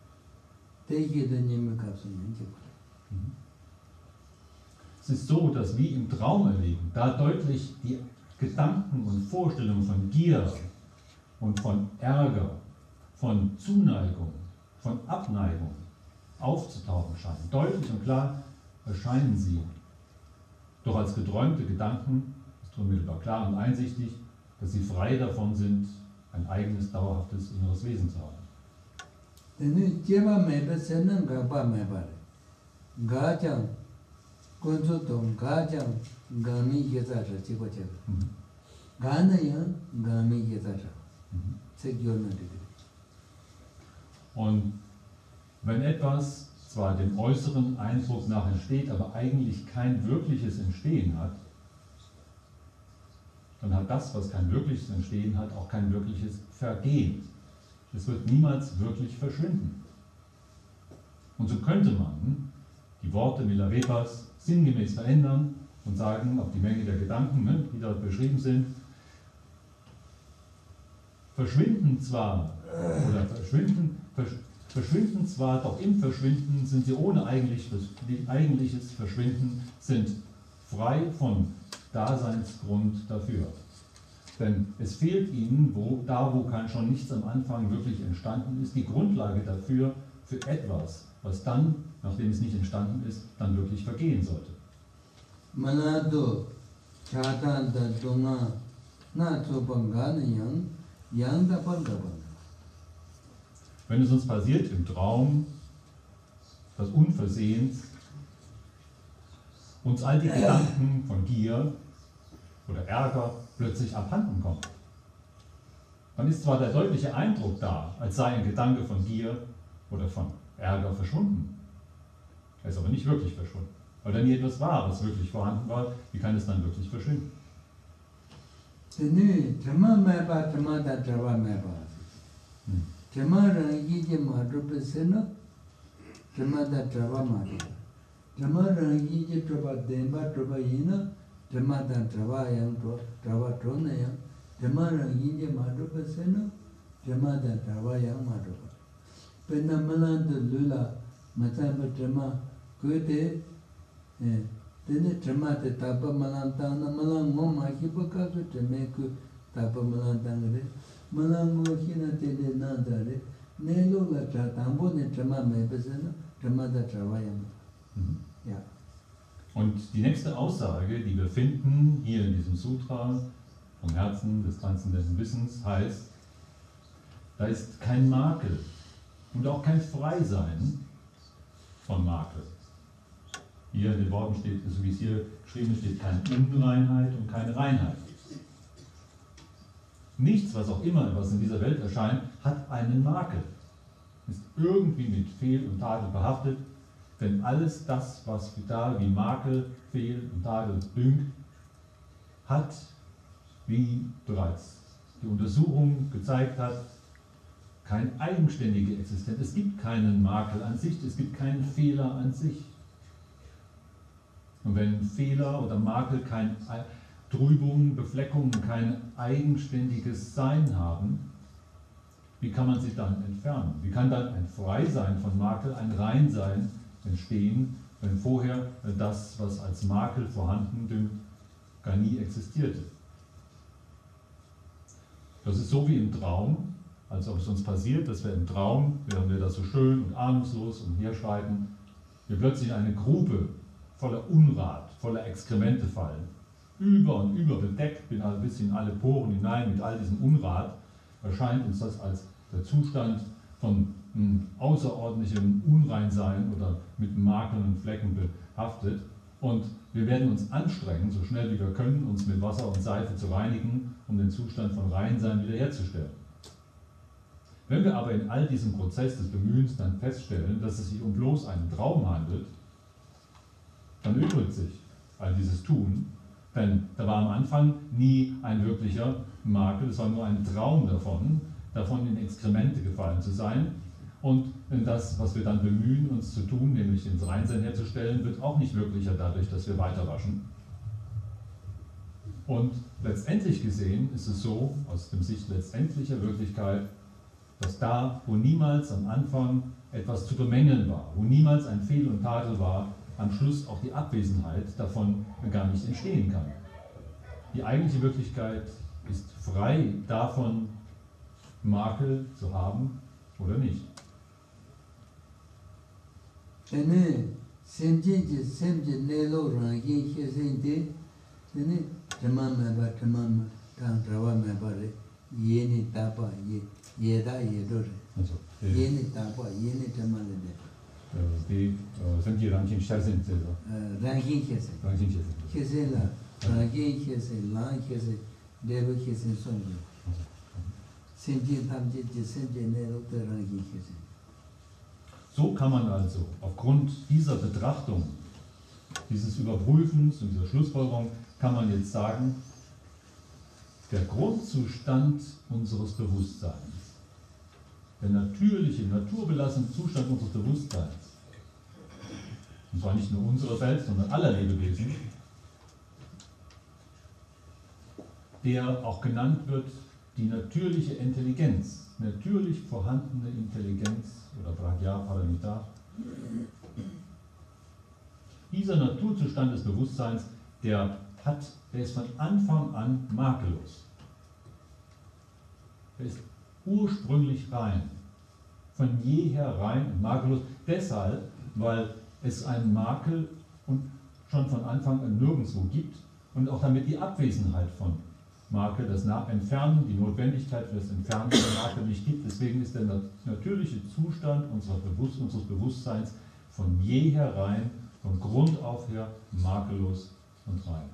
Speaker 3: Es ist so, dass wie im Traum erleben, da deutlich die Gedanken und Vorstellungen von Gier und von Ärger, von Zuneigung, von Abneigung aufzutauchen scheinen. Deutlich und klar erscheinen sie. Doch als geträumte Gedanken ist unmittelbar klar und einsichtig, dass sie frei davon sind, ein eigenes, dauerhaftes inneres Wesen zu haben. Und wenn etwas zwar dem äußeren Eindruck nach entsteht, aber eigentlich kein wirkliches Entstehen hat, dann hat das, was kein wirkliches Entstehen hat, auch kein wirkliches Vergehen. Es wird niemals wirklich verschwinden. Und so könnte man die Worte Milarepas sinngemäß verändern und sagen, auf die Menge der Gedanken, die dort beschrieben sind, verschwinden zwar, doch im Verschwinden sind sie ohne eigentliches Verschwinden, sind frei von Daseinsgrund dafür. Denn es fehlt ihnen, wo schon nichts am Anfang wirklich entstanden ist, die Grundlage dafür, für etwas, was dann, nachdem es nicht entstanden ist, dann wirklich vergehen sollte. Wenn es uns passiert im Traum, dass unversehens uns all die Gedanken von Gier oder Ärger plötzlich abhanden kommen, dann ist zwar der deutliche Eindruck da, als sei ein Gedanke von Gier oder von Ärger verschwunden. Er ist aber nicht wirklich verschwunden. Weil da nie etwas war, was wirklich vorhanden war, wie kann es dann wirklich verschwinden?
Speaker 1: Malango Hina Tele Nandare, Nelo La Tratambo, ne Trama Mebesena, Tramada Travayama. Ja.
Speaker 3: Und die nächste Aussage, die wir finden hier in diesem Sutra vom Herzen des transzendenten Wissens, heißt, da ist kein Makel und auch kein Freisein von Makel. Hier in den Worten steht, so wie es hier geschrieben steht, keine Unreinheit und keine Reinheit. Nichts, was auch immer, was in dieser Welt erscheint, hat einen Makel. Ist irgendwie mit Fehl und Tadel behaftet, denn alles das, was da wie Makel, Fehl und Tadel dünkt, hat, wie bereits die Untersuchung gezeigt hat, keine eigenständige Existenz. Es gibt keinen Makel an sich, es gibt keinen Fehler an sich. Und wenn Fehler oder Makel keine Trübungen, Befleckungen, kein eigenständiges Sein haben, wie kann man sie dann entfernen? Wie kann dann ein Freisein von Makel, ein Reinsein entstehen, wenn vorher das, was als Makel vorhanden dünkt, gar nie existierte? Das ist so wie im Traum, als ob es uns passiert, dass wir im Traum, während wir da so schön und ahnungslos umherschreiten, wir plötzlich in eine Grube voller Unrat, voller Exkremente fallen. Über und über bedeckt, bis in alle Poren hinein mit all diesem Unrat, erscheint uns das als der Zustand von außerordentlichem Unreinsein oder mit Makeln und Flecken behaftet. Und wir werden uns anstrengen, so schnell wie wir können, uns mit Wasser und Seife zu reinigen, um den Zustand von Reinsein wiederherzustellen. Wenn wir aber in all diesem Prozess des Bemühens dann feststellen, dass es sich um bloß einen Traum handelt, dann übrigt sich all dieses Tun, denn da war am Anfang nie ein wirklicher Makel, es war nur ein Traum davon in Exkremente gefallen zu sein. Und das, was wir dann bemühen, uns zu tun, nämlich ins Reinsein herzustellen, wird auch nicht wirklicher dadurch, dass wir weiter waschen. Und letztendlich gesehen ist es so, aus der Sicht letztendlicher Wirklichkeit, dass da, wo niemals am Anfang etwas zu bemängeln war, wo niemals ein Fehl und Tadel war, am Schluss auch die Abwesenheit davon gar nicht entstehen kann. Die eigentliche Wirklichkeit ist frei davon, Makel zu haben oder nicht.
Speaker 1: Tene semje semje nelo rangi hesende tene tamam tang trawa mebare yeni tapa yeda yedore yeni tapa yeni tamale
Speaker 3: Die sind die Ranking Scherzen.
Speaker 1: rangi hese hese la rangi hese lang hese debo hese sonje semje tamje semje nelo rangi hese.
Speaker 3: So kann man also aufgrund dieser Betrachtung, dieses Überprüfens und dieser Schlussfolgerung, kann man jetzt sagen, der Grundzustand unseres Bewusstseins, der natürliche, naturbelassene Zustand unseres Bewusstseins, und zwar nicht nur unserer selbst, sondern aller Lebewesen, der auch genannt wird die natürliche Intelligenz, natürlich vorhandene Intelligenz oder Prajna Paramita. Dieser Naturzustand des Bewusstseins, der ist von Anfang an makellos. Er ist ursprünglich rein, von jeher rein und makellos, deshalb, weil es einen Makel und schon von Anfang an nirgendwo gibt und auch damit die Abwesenheit von Makel, das Entfernen, die Notwendigkeit für das Entfernen der Makel nicht gibt. Deswegen ist der natürliche Zustand unseres Bewusstseins von jeher rein, von Grund auf her makellos und rein.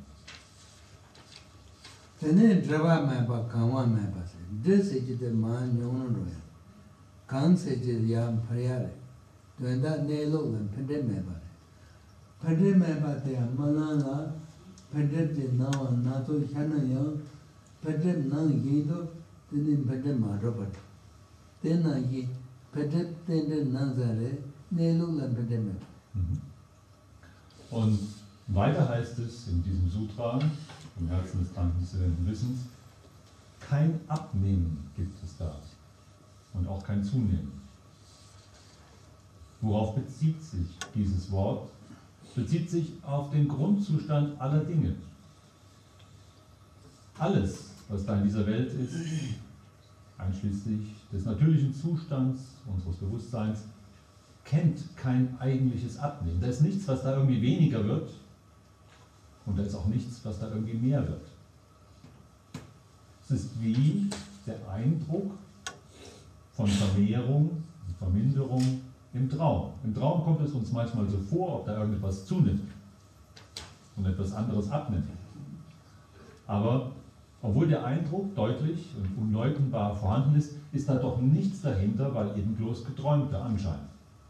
Speaker 1: Tene drava meba kanwa meba se dese de man yono roya kan se je yam phariare twenda nelo len phede meba phede meba te manala phede de nawa na to chana yo phede nang yi do tene phede ma robat tena yi phede tende nazare nelo len phede meba.
Speaker 3: Und weiter heißt es in diesem Sutra, im Herzen des transzendenten Wissens, kein Abnehmen gibt es da und auch kein Zunehmen. Worauf bezieht sich dieses Wort? Bezieht sich auf den Grundzustand aller Dinge. Alles, was da in dieser Welt ist, einschließlich des natürlichen Zustands unseres Bewusstseins, kennt kein eigentliches Abnehmen. Da ist nichts, was da irgendwie weniger wird, und da ist auch nichts, was da irgendwie mehr wird. Es ist wie der Eindruck von Vermehrung und Verminderung im Traum. Im Traum kommt es uns manchmal so vor, ob da irgendetwas zunimmt und etwas anderes abnimmt. Aber obwohl der Eindruck deutlich und unleugnbar vorhanden ist, ist da doch nichts dahinter, weil eben bloß Geträumte anscheinen.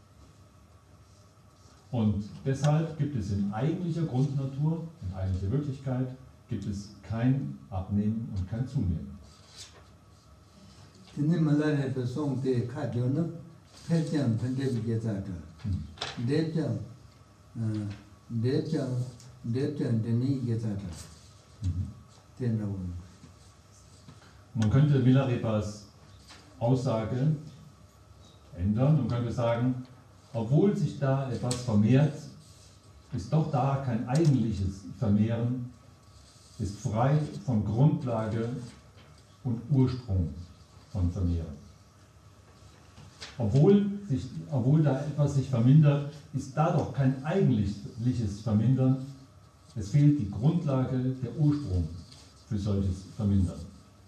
Speaker 3: Und deshalb gibt es in eigentlicher Grundnatur, in eigentlicher Wirklichkeit, gibt es kein Abnehmen und kein Zunehmen. Man könnte Milarepas Aussage ändern und könnte sagen, obwohl sich da etwas vermehrt, ist doch da kein eigentliches Vermehren, ist frei von Grundlage und Ursprung von Vermehren. Obwohl da etwas sich vermindert, ist da doch kein eigentliches Vermindern. Es fehlt die Grundlage, der Ursprung für solches Vermindern.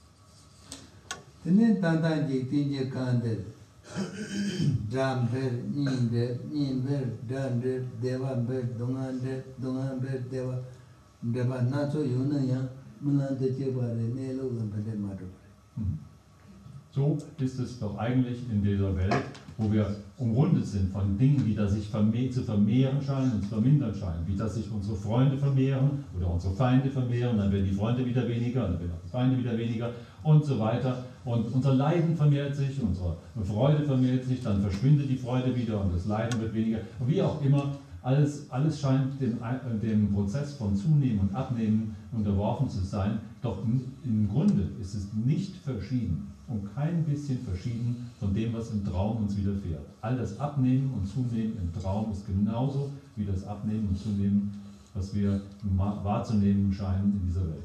Speaker 3: So ist es doch eigentlich in dieser Welt, wo wir umrundet sind von Dingen, die da sich zu vermehren scheinen und zu vermindern scheinen. Wie dass sich unsere Freunde vermehren oder unsere Feinde vermehren, dann werden die Freunde wieder weniger, dann werden auch die Feinde wieder weniger und so weiter. Und unser Leiden vermehrt sich, unsere Freude vermehrt sich, dann verschwindet die Freude wieder und das Leiden wird weniger. Und wie auch immer, alles scheint dem Prozess von Zunehmen und Abnehmen unterworfen zu sein. Doch im Grunde ist es nicht verschieden und kein bisschen verschieden von dem, was im Traum uns widerfährt. All das Abnehmen und Zunehmen im Traum ist genauso wie das Abnehmen und Zunehmen, was wir wahrzunehmen scheinen in dieser Welt.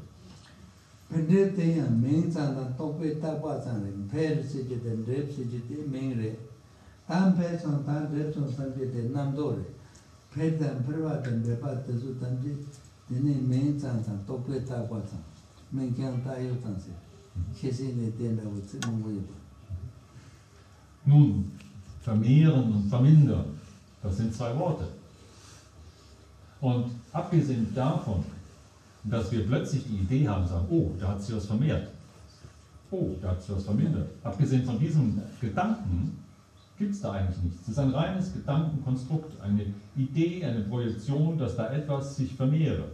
Speaker 3: Nun, vermehren und vermindern, das sind zwei Worte. Und abgesehen davon, dass wir plötzlich die Idee haben, sagen, oh, da hat sich was vermehrt, oh, da hat sich was vermindert. Abgesehen von diesem Gedanken gibt es da eigentlich nichts. Es ist ein reines Gedankenkonstrukt, eine Idee, eine Projektion, dass da etwas sich vermehre.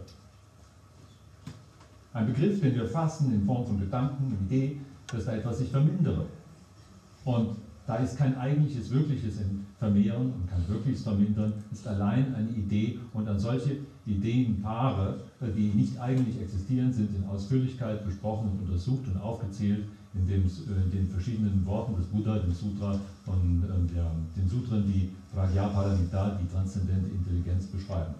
Speaker 3: Ein Begriff, den wir fassen in Form von Gedanken, Idee, dass da etwas sich vermindere. Und da ist kein eigentliches, wirkliches Vermehren und kein wirkliches Vermindern, ist allein eine Idee, und an solche Ideenpaare, die nicht eigentlich existieren, sind in Ausführlichkeit besprochen und untersucht und aufgezählt in den verschiedenen Worten des Buddha, dem Sutra und den Sutren, die Prajnaparamita, die transzendente Intelligenz, beschreiben.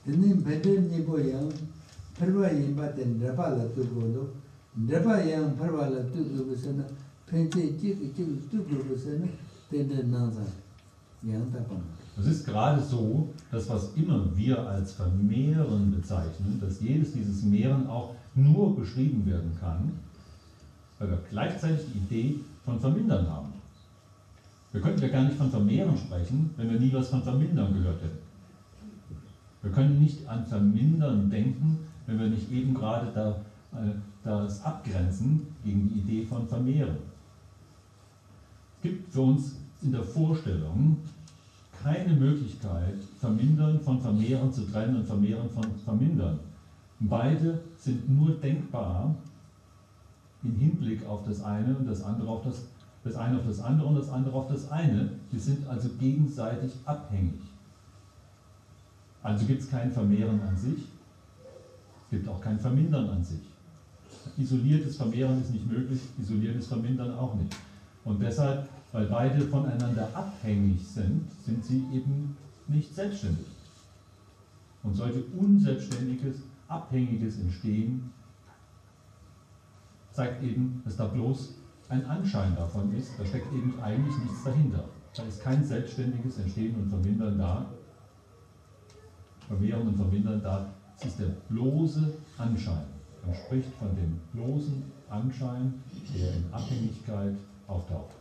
Speaker 3: Es ist gerade so, dass was immer wir als Vermehren bezeichnen, dass jedes dieses Mehren auch nur beschrieben werden kann, weil wir gleichzeitig die Idee von Vermindern haben. Wir könnten ja gar nicht von Vermehren sprechen, wenn wir nie was von Vermindern gehört hätten. Wir können nicht an Vermindern denken, wenn wir nicht eben gerade das abgrenzen gegen die Idee von Vermehren. Es gibt für uns in der Vorstellung keine Möglichkeit, Vermindern von Vermehren zu trennen und Vermehren von Vermindern. Beide sind nur denkbar im Hinblick auf das eine und das andere auf das eine auf das andere und das andere auf das eine. Die sind also gegenseitig abhängig. Also gibt es kein Vermehren an sich, es gibt auch kein Vermindern an sich. Isoliertes Vermehren ist nicht möglich, isoliertes Vermindern auch nicht. Und deshalb, weil beide voneinander abhängig sind, sind sie eben nicht selbstständig. Und solche unselbstständiges, abhängiges Entstehen zeigt eben, dass da bloß ein Anschein davon ist, da steckt eben eigentlich nichts dahinter. Da ist kein selbstständiges Entstehen und Vermindern da, Vermehren und Vermindern da. Es ist der bloße Anschein. Man spricht von dem bloßen Anschein, der in Abhängigkeit auftaucht.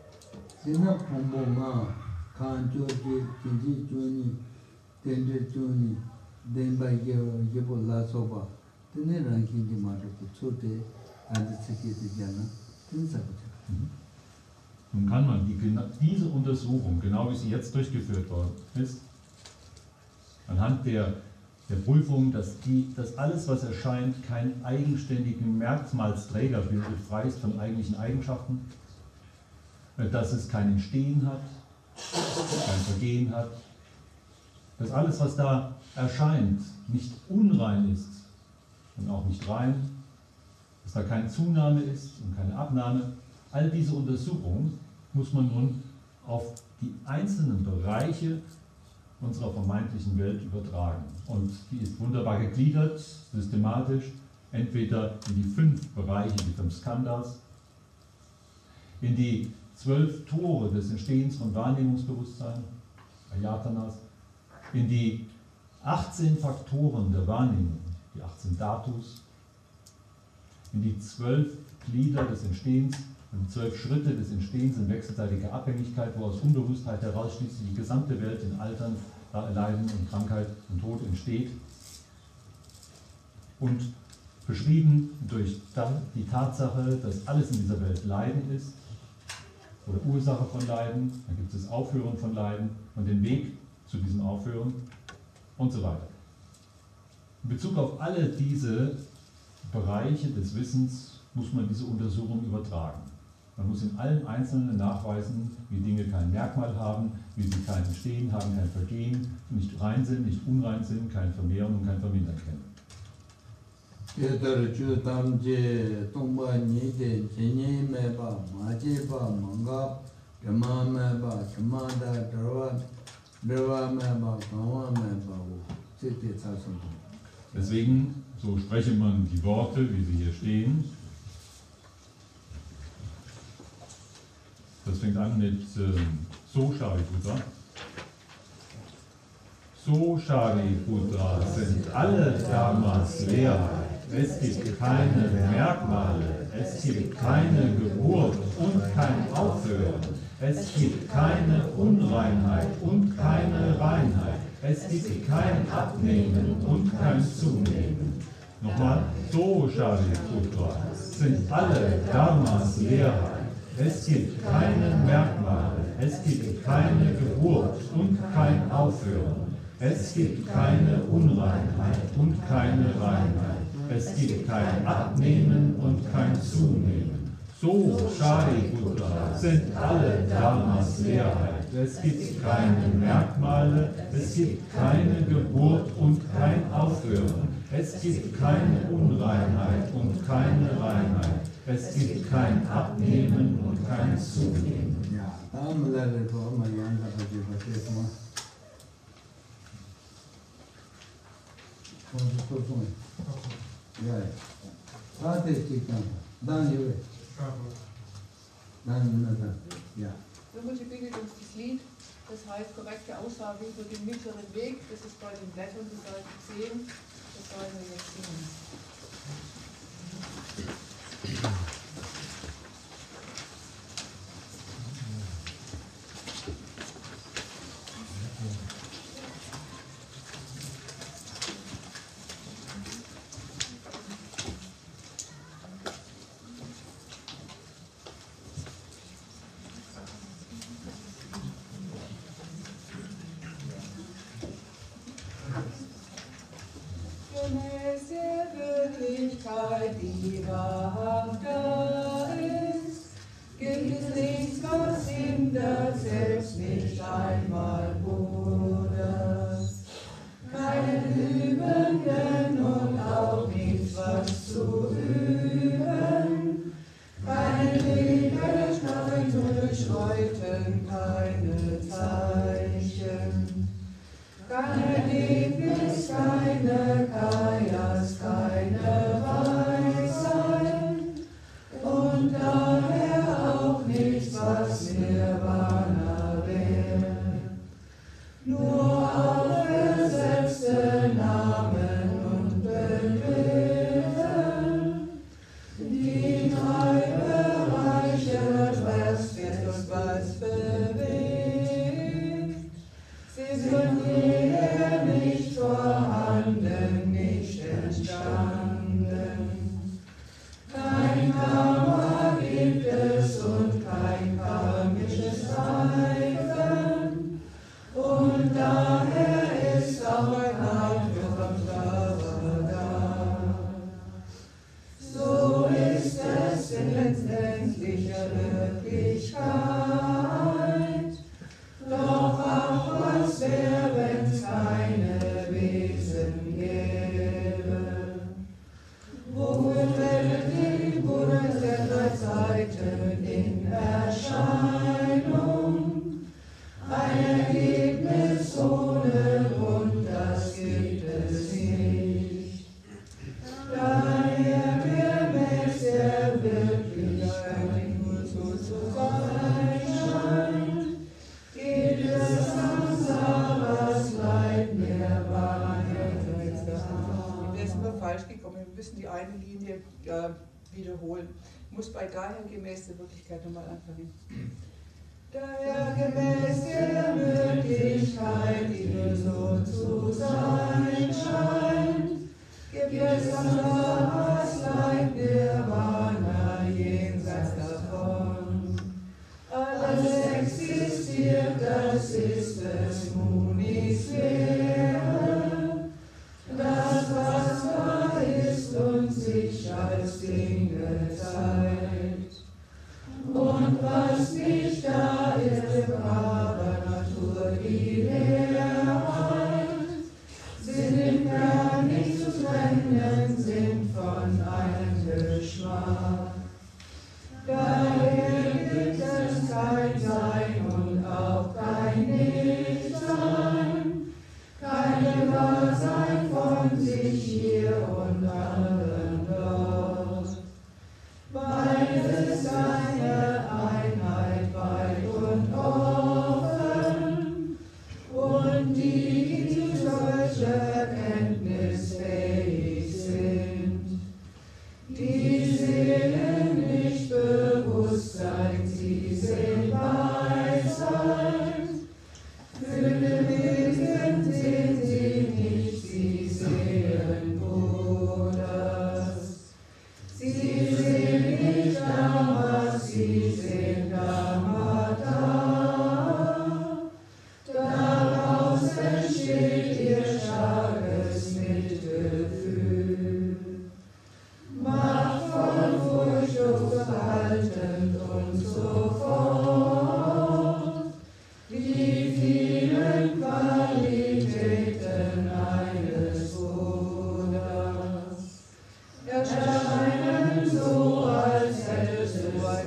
Speaker 3: Nun kann man diese Untersuchung, genau wie sie jetzt durchgeführt worden ist, anhand der Prüfung, dass alles, was erscheint, keinen eigenständigen Merkmalsträger bildet, frei ist von eigentlichen Eigenschaften, dass es kein Entstehen hat, kein Vergehen hat, dass alles, was da erscheint, nicht unrein ist und auch nicht rein, dass da keine Zunahme ist und keine Abnahme. All diese Untersuchungen muss man nun auf die einzelnen Bereiche unserer vermeintlichen Welt übertragen. Und die ist wunderbar gegliedert, systematisch, entweder in die 5 Bereiche, die 5 Skandhas, in die 12 Tore des Entstehens von Wahrnehmungsbewusstsein, Ayatanas, in die 18 Faktoren der Wahrnehmung, die 18 Dhatus, in die 12 Glieder des Entstehens, in 12 Schritte des Entstehens in wechselseitiger Abhängigkeit, wo aus Unbewusstheit heraus schließlich die gesamte Welt in Altern, Leiden und Krankheit und Tod entsteht. Und beschrieben durch die Tatsache, dass alles in dieser Welt Leiden ist, oder Ursache von Leiden, dann gibt es das Aufhören von Leiden und den Weg zu diesem Aufhören und so weiter. In Bezug auf alle diese Bereiche des Wissens muss man diese Untersuchung übertragen. Man muss in allen Einzelnen nachweisen, wie Dinge kein Merkmal haben, wie sie kein Entstehen haben, kein Vergehen, nicht rein sind, nicht unrein sind, kein Vermehren und kein Vermindern kennen. Deswegen, so spreche man die Worte, wie sie hier stehen. Das fängt an mit So Shariputra. So Shariputra sind alle Dharmas Leerheit. Es gibt keine Merkmale, es gibt keine Geburt und kein Aufhören. Es gibt keine Unreinheit und keine Reinheit. Es gibt kein Abnehmen und kein Zunehmen. Nochmal, So Shariputra sind alle Dharmas Leerheit. Es gibt keine Merkmale, es gibt keine Geburt und kein Aufhören. Es gibt keine Unreinheit und keine Reinheit. Es gibt kein Abnehmen und kein Zunehmen. So Shariputra sind alle Dharmas Leerheit. Es gibt keine Merkmale, es gibt keine Geburt und kein Aufhören. Es gibt keine Unreinheit und keine Reinheit. Es gibt kein Abnehmen und kein Zunehmen.
Speaker 4: Bitte bittet uns das Lied, das heißt korrekte Aussage über den mittleren Weg, das ist bei den Blättern, die Seite 10, das sollen wir jetzt singen.
Speaker 5: Die wahrhaft da ist, gibt es nichts, was hindert, selbst nicht einmal Buddhas. Keine Übenden und auch nichts, was zu üben, keine Wege, Schneiden durchschreiten, keine Zeichen, keine Ergebnis, keine Kayas, keine Weisheit und daher auch Samsaras Leid Nirvana. Das ist immer falsch gekommen. Wir müssen die eine Linie wiederholen. Ich muss bei daher gemäß der Wirklichkeit nochmal anfangen. Daher gemäß der Wirklichkeit, die nur so zu sein scheint, gibt es Samsaras Leid Nirvana jenseits davon. Alles existiert, das ist des Munis Lehre, das was wahr ist und sich als Dinge zeigt. Und was nicht da ist, wahre Natur, die Leerheit, sind gar nicht zu trennen, sind von einem Geschmack. Daher gibt es kein Sein und auch kein Nichtsein, kein Wahrsein von sich hier und anderen dort. Beides eine Einheit, weit und offen, und die zu solcher Kenntnis fähig sind. Die Seelen nicht Bewusstsein, sie sind Weisheit. Fülle Wesen sind sie nicht, sie sehen Buddhas. Sie sehen nicht Dhamma, sie sehen Dhamma. Daraus entsteht ihr starkes Mitgefühl. Macht von Furcht zurückhaltend und so fort. Die vielen Qualitäten eines Buddhas erscheinen so, als hättest du ein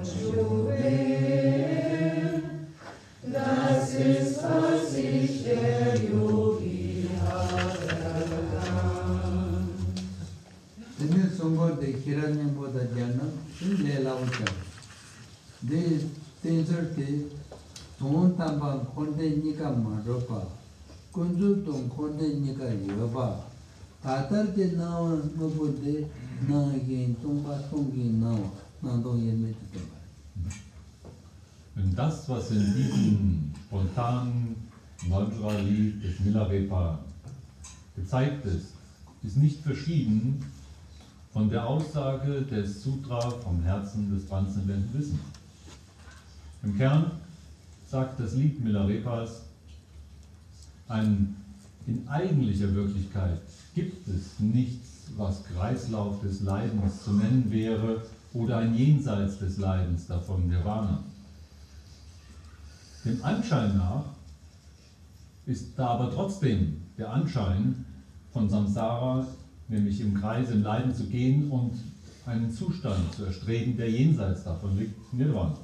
Speaker 5: Wunschjuwel. Das ist, was sich der Yogi hat erkannt.
Speaker 1: Dene songo de Hiranyamboda Jana, Lela Ucha. De Tenzerte, Ton Tamban Konde Nika Maropa, Kunju Ton Konde Nika Yoba, Tatar de Nawa Nobode, Nagin, Tumba Tongi Nawa, Nandong Yemete.
Speaker 3: Wenn das, was in diesem spontanen Mantra-Lied des Milarepa gezeigt ist, ist nicht verschieden von der Aussage des Sutra vom Herzen des transzendenten Wissens. Im Kern sagt das Lied Milarepas, in eigentlicher Wirklichkeit gibt es nichts, was Kreislauf des Leidens zu nennen wäre oder ein Jenseits des Leidens davon Nirvana. Dem Anschein nach ist da aber trotzdem der Anschein von Samsara, nämlich im Kreis im Leiden zu gehen und einen Zustand zu erstreben, der jenseits davon liegt, Nirvana.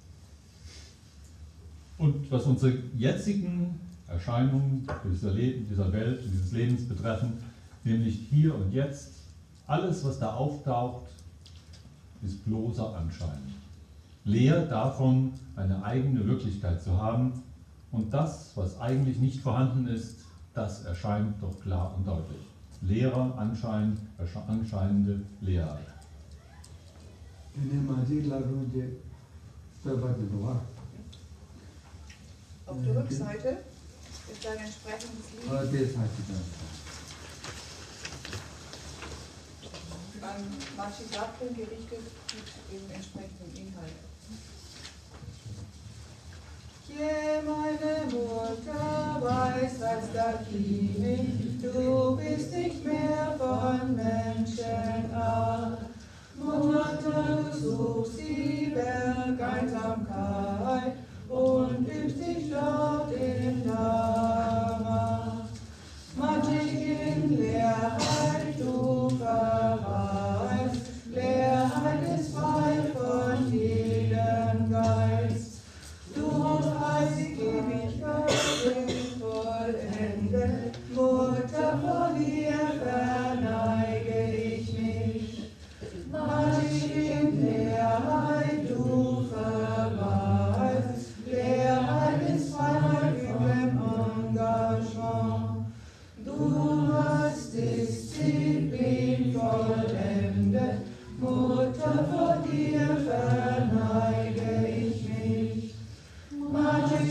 Speaker 3: Und was unsere jetzigen Erscheinungen dieser Welt, dieses Lebens betreffen, nämlich hier und jetzt, alles, was da auftaucht, ist bloßer Anschein. Leer davon, eine eigene Wirklichkeit zu haben, und das, was eigentlich nicht vorhanden ist, das erscheint doch klar und deutlich. Leerer Anschein, anscheinende Leerheit.
Speaker 5: Auf der Rückseite ist ein entsprechendes Lied an Machisattva gerichtet mit dem entsprechenden Inhalt. Je meine Mutter weiß als Dakini, du bist nicht mehr von Menschenart. Mutter, du suchst die Bergeinsamkeit und übst dich dort in Dhamma. Mattig in Leerheit, du verweist, Leerheit ist frei von jedem Geist. Du hast die Ewigkeit vollendet, Mutter, vor dir verneige ich mich. Mattig in Leerheit, du verweist,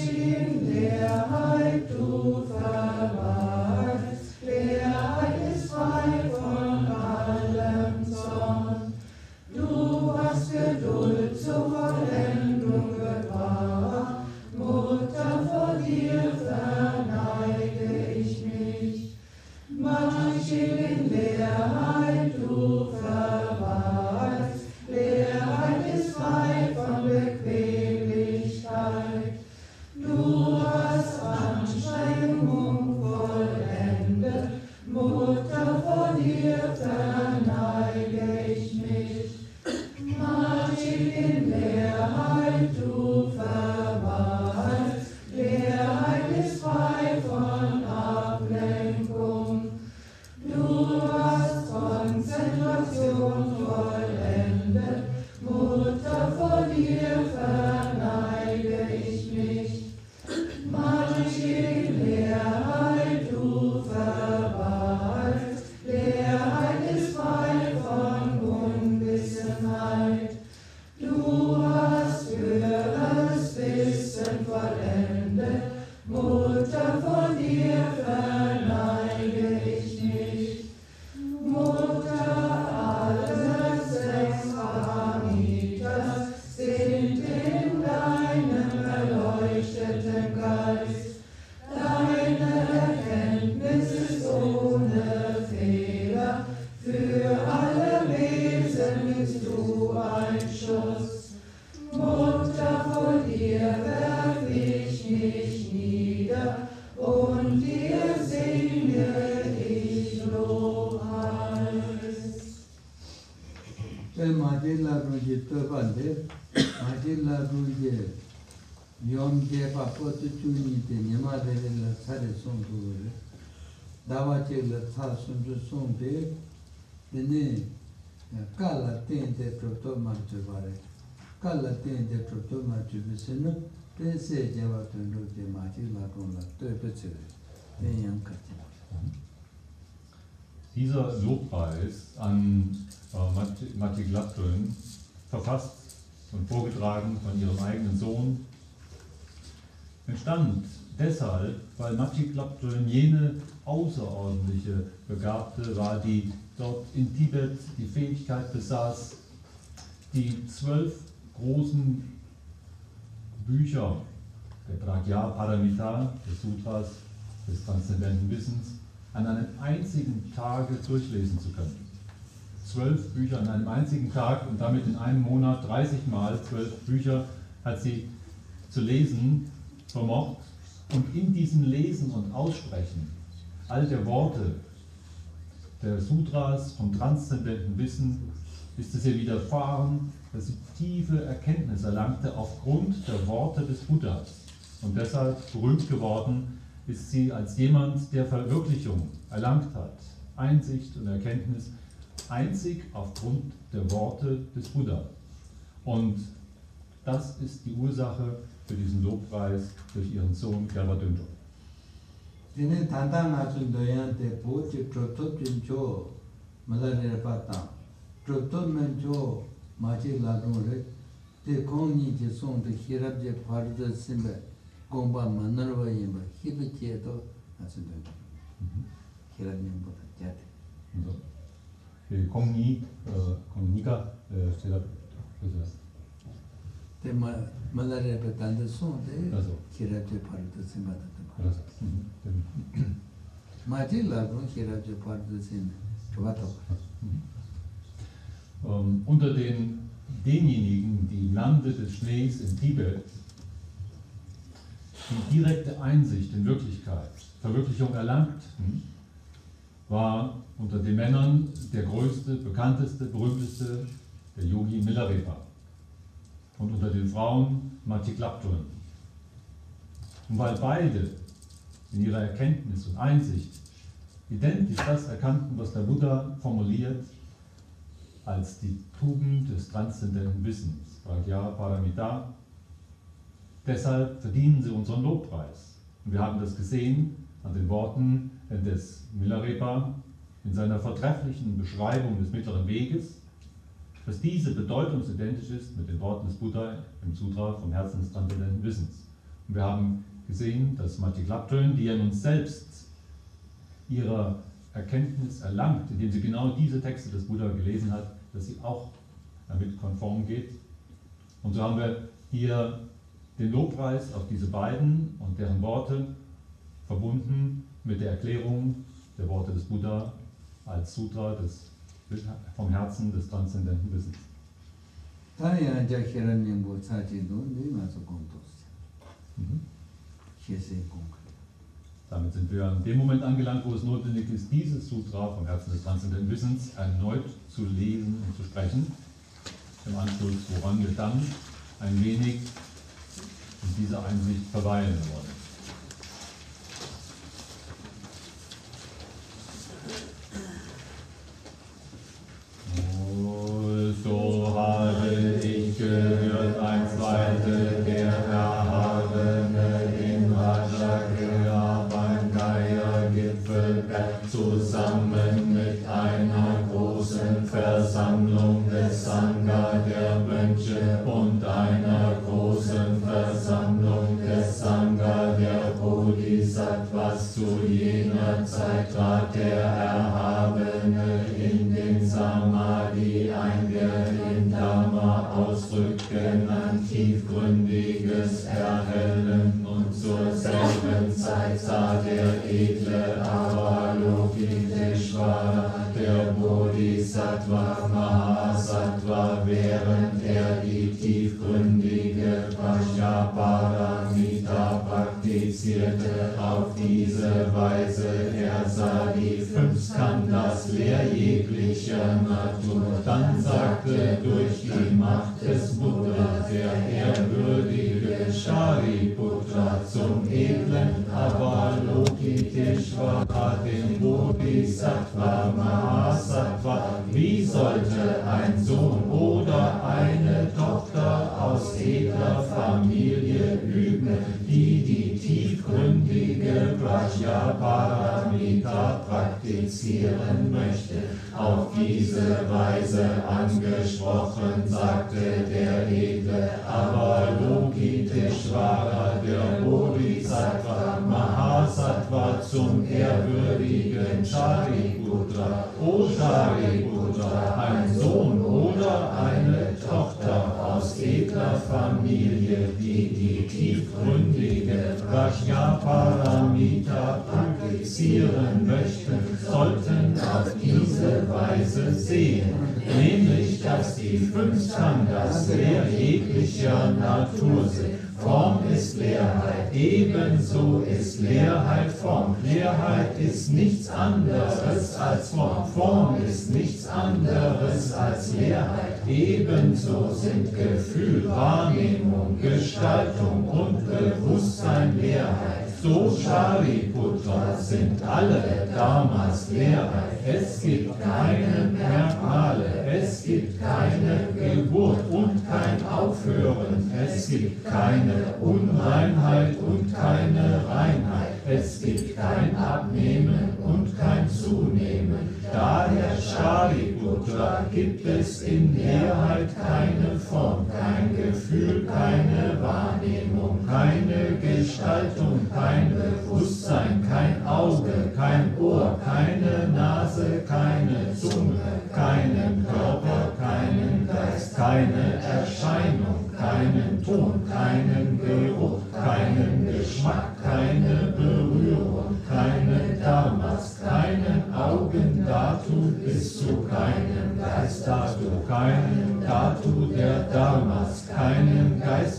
Speaker 5: in Leerheit du verweilst, Leerheit ist frei von allem Zorn. Du hast Geduld zur Vollendung gebracht, Mutter, vor dir verneige ich mich. Manche in Leerheit du verweilst, Leerheit ist frei von Bequemlichkeit. Du hast Anstrengung vollendet, Mutter, vor dir verneige ich mich. Manche in Leerheit du verweilst, Leerheit ist frei von Ablenkung. Du hast Konzentration vollendet, Mutter, vor dir verneige ich mich. Manche in Leerheit du verweilst, Leerheit ist frei von Unwissenheit. Du hast höheres Wissen vollendet, Mutter, vor dir verneige ich mich. Mutter, alle 6 Parameter sind in deinem erleuchteten Geist. Deine Erkenntnis ist ohne Fehler, für alle Wesen bist du ein Schutz. Mutter, vor dir werf ich mich nieder und dir singe ich Lobpreis.
Speaker 1: Madila Ruji Tobande, Madila Ruji Yom Jeba Potu Chuni, the Nimadela Sari Sondu, Dawachela Tasundu Sonde, the name Kala Tente Protoma Tubare, Kala Tente Protoma Tubisino, then say Java to do the Madila Rula, Tobetsi, then Young Katina.
Speaker 3: Dieser Lobpreis an Matti Gladwin, verfasst und vorgetragen von ihrem eigenen Sohn, entstand deshalb, weil Matti Gladwin jene außerordentliche Begabte war, die dort in Tibet die Fähigkeit besaß, die 12 großen Bücher der Prajna Paramita, des Sutras, des transzendenten Wissens, an einem einzigen Tage durchlesen zu können. 12 Bücher an einem einzigen Tag und damit in einem Monat 30 Mal 12 Bücher hat sie zu lesen vermocht. Und in diesem Lesen und Aussprechen all der Worte der Sutras vom transzendenten Wissen ist es ihr widerfahren, dass sie tiefe Erkenntnis erlangte aufgrund der Worte des Buddhas. Und deshalb berühmt geworden ist sie als jemand, der Verwirklichung erlangt hat, Einsicht und Erkenntnis, einzig aufgrund der Worte des Buddha. Und das ist die Ursache für diesen Lobpreis durch ihren Sohn Gyalpa Döngtrop.
Speaker 1: Dine Tanda Natsun Doyan Te Pochi Trotop Jincho Malare Pata, Trotop Mencho Machi Ladunre, Te Kongni Ji Song Te Hirab Je Parda Simbe, Gomba Manarva Yimba, Hibi Chieto Natsun Doyan, Hirab Yimba Jate.
Speaker 3: Kongniga steht da.
Speaker 1: Te Malare Patanda Song Te Hirab Je Parda Simba. Machi Ladun Hirab Je Parda Simbe, Chwata.
Speaker 3: Unter denjenigen, die im Lande des Schnees in Tibet die direkte Einsicht in Wirklichkeit, Verwirklichung erlangten, war unter den Männern der größte, bekannteste, berühmteste der Yogi Milarepa und unter den Frauen Matti Gladwin. Und weil beide in ihrer Erkenntnis und Einsicht identisch das erkannten, was der Buddha formuliert als die Tugend des transzendenten Wissens, Prajna Paramita. Deshalb verdienen sie unseren Lobpreis. Und wir haben das gesehen an den Worten des Milarepa in seiner vortrefflichen Beschreibung des mittleren Weges, dass diese bedeutungsidentisch ist mit den Worten des Buddha im Sutra vom Herzen des transzendenten Wissens. Und wir haben gesehen, dass Matiklaptön, die ja nun selbst ihre Erkenntnis erlangt, indem sie genau diese Texte des Buddha gelesen hat, dass sie auch damit konform geht. Und so haben wir hier den Lobpreis auf diese beiden und deren Worte verbunden mit der Erklärung der Worte des Buddha als Sutra vom Herzen des transzendenten Wissens. Damit sind wir an dem Moment angelangt, wo es notwendig ist, dieses Sutra vom Herzen des transzendenten Wissens erneut zu lesen und zu sprechen. Im Anschluss, woran wir dann ein wenig in dieser Einsicht verweilen wollen. So habe ich gehört, ein Zweifel der Erhabene in Rajagriha beim Gaya-Gipfelberg zusammen mit einer großen Versammlung des Sangha der Mönche und einer großen Versammlung des Sangha der Bodhisattvas. Zu jener Zeit trat der Erhabene in den Samadhi ein, der den Dhamma ausdrückt, genannt tiefgründiges Erhellen, und zur selben Zeit sah der edle Avalokiteshvara, der Bodhisattva Mahasattva, während er die tiefgründige Prajnaparamita praktizierte, auf diese Weise. Er sah die 5 Skandhas leer jeglicher Natur. Dann sagte durch die Macht des Buddha der ehrwürdige Shariputra zum edlen Avalokiteshvara, dem Bodhisattva Mahasattva: Wie sollte ein Sohn oder eine Tochter aus edler Familie üben, die tiefgründige Prajnaparamita praktizieren möchte? Auf diese Weise angesprochen, sagte der edle Avalokiteshvara, der Bodhisattva Mahasattva, zum ehrwürdigen Shariputra: O Shariputra, ein Sohn oder eine Tochter aus edler Familie, die tiefgründige Prajnaparamita praktizieren möchten, sollten auf diese Weise sehen, nämlich, dass die 5 Skandhas leer jeglicher Natur sind. Form ist Leerheit, ebenso ist Leerheit Form. Leerheit ist nichts anderes als Form. Form ist nichts anderes als Leerheit. Ebenso sind Gefühl, Wahrnehmung, Gestaltung und Bewusstsein Leerheit. So, Shariputra, sind alle Dhammas Leerheit. Es gibt keine Merkmale, es gibt keine Geburt und kein Aufhören. Es gibt keine Unreinheit und keine Reinheit. Es gibt kein Abnehmen und kein Zunehmen. Daher, Shariputra, gibt es in Leerheit keine Form, kein Gefühl, keine Wahrnehmung, keine Gestaltung, kein Bewusstsein, kein Auge, kein Ohr, keine Nase, keine Zunge, keinen Körper, keinen Geist, keine Erscheinung, keinen Ton, keinen Geruch, keinen Geschmack, keine Berührung, keine Dhammas, keinen Augendatu bis zu keinem Geistdatu, keinen Datu der Dhammas, keinen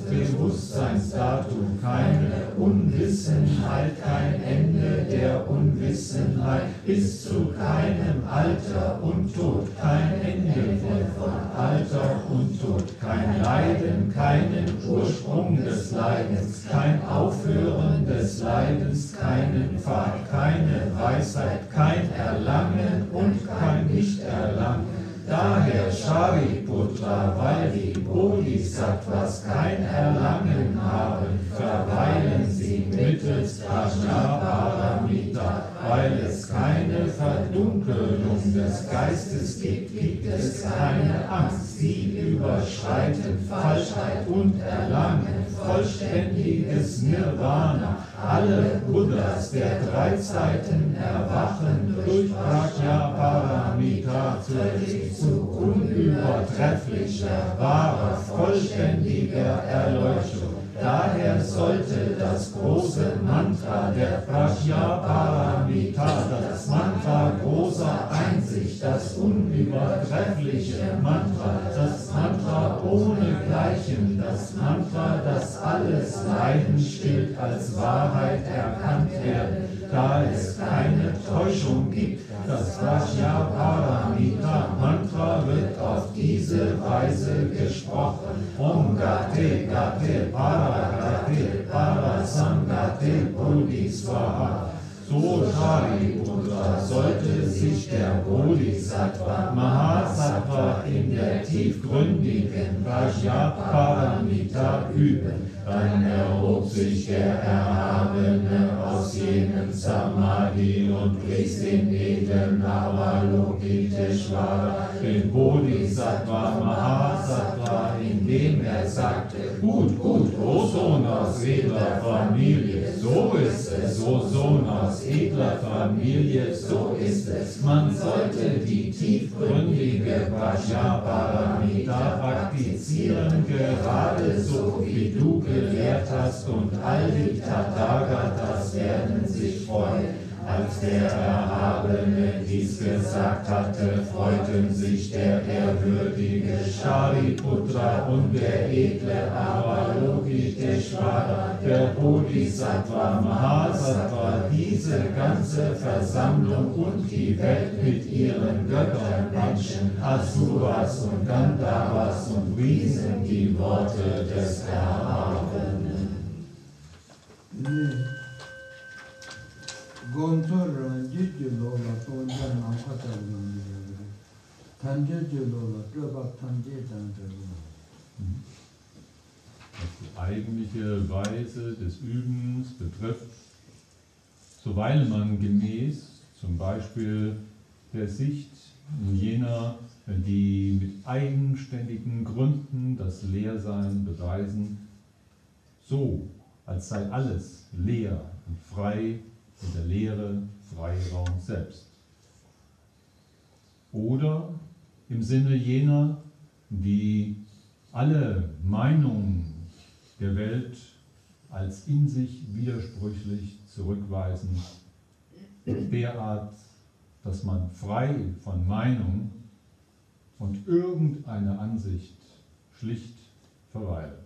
Speaker 3: Geistbewusstseinsdatu, keine Unwissenheit, kein Ende der Unwissenheit, bis zu keinem Alter und Tod, kein Ende von Alter und Tod, kein Leiden, keinen Ursprung des Leidens, kein Aufhören des Leidens, keinen Pfad, keine Weisheit, kein Erlangen und kein Nichterlangen. Daher, Shariputra, weil die Bodhisattvas kein Erlangen haben, verweilen sie mittels
Speaker 2: Prajnaparamita. Weil es keine Verdunkelung des Geistes gibt, gibt es keine Angst. Sie überschreiten Falschheit und erlangen vollständiges Nirvana. Alle Buddhas der 3 Zeiten erwachen durch Prajnaparamita zu unübertrefflicher, wahrer, vollständiger Erleuchtung. Daher sollte das große Mantra der Prajnaparamita, das Mantra großer Einsicht, das unübertreffliche Mantra, das Mantra ohne Gleichen, das Mantra, das alles Leiden stillt, als Wahrheit erkannt werden, da es keine Täuschung gibt. Das Prajnaparamita Mantra wird auf diese Weise gesprochen. Om Gate Gate Paragate Parasangate Bodhisvaha. So Shariputra sollte sich der Bodhisattva Mahasattva in der tiefgründigen Prajnaparamita üben. Dann erhob sich der Erhabene aus jenem Samadhi und pries den edlen Avalokiteshvara, den Bodhisattva Mahasattva, indem er sagte: Gut, gut, o Sohn aus edler Familie, so ist es, o Sohn aus edler Familie, so ist es. Man sollte die tiefgründige Prajnaparamita praktizieren, gerade so wie du gelehrt hast, und all die Tathagatas werden sich freuen. Als der Erhabene dies gesagt hatte, freuten sich der ehrwürdige Shariputra und der edle Avalokiteshvara, der Bodhisattva Mahasattva, diese ganze Versammlung und die Welt mit ihren Göttern, Menschen, Asuras und Gandharvas und priesen die Worte des Erhabenen.
Speaker 1: Gontor Ranjijolola Tonja Nampatalani, Tanjijolola, Trabak Tanje Tanjalola.
Speaker 3: Was die eigentliche Weise des Übens betrifft, soweit man gemäß zum Beispiel der Sicht jener, die mit eigenständigen Gründen das Leersein beweisen, so als sei alles leer und frei in der Leere Freiraum selbst. Oder im Sinne jener, die alle Meinungen der Welt als in sich widersprüchlich zurückweisen, derart, dass man frei von Meinung und irgendeine Ansicht schlicht verweilt.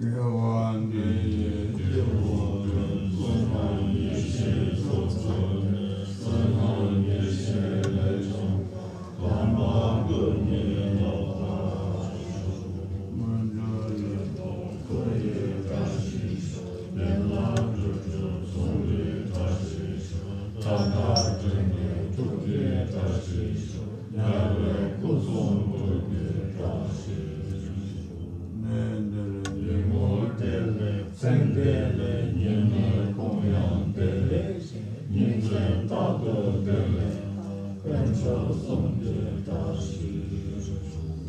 Speaker 2: Thank you.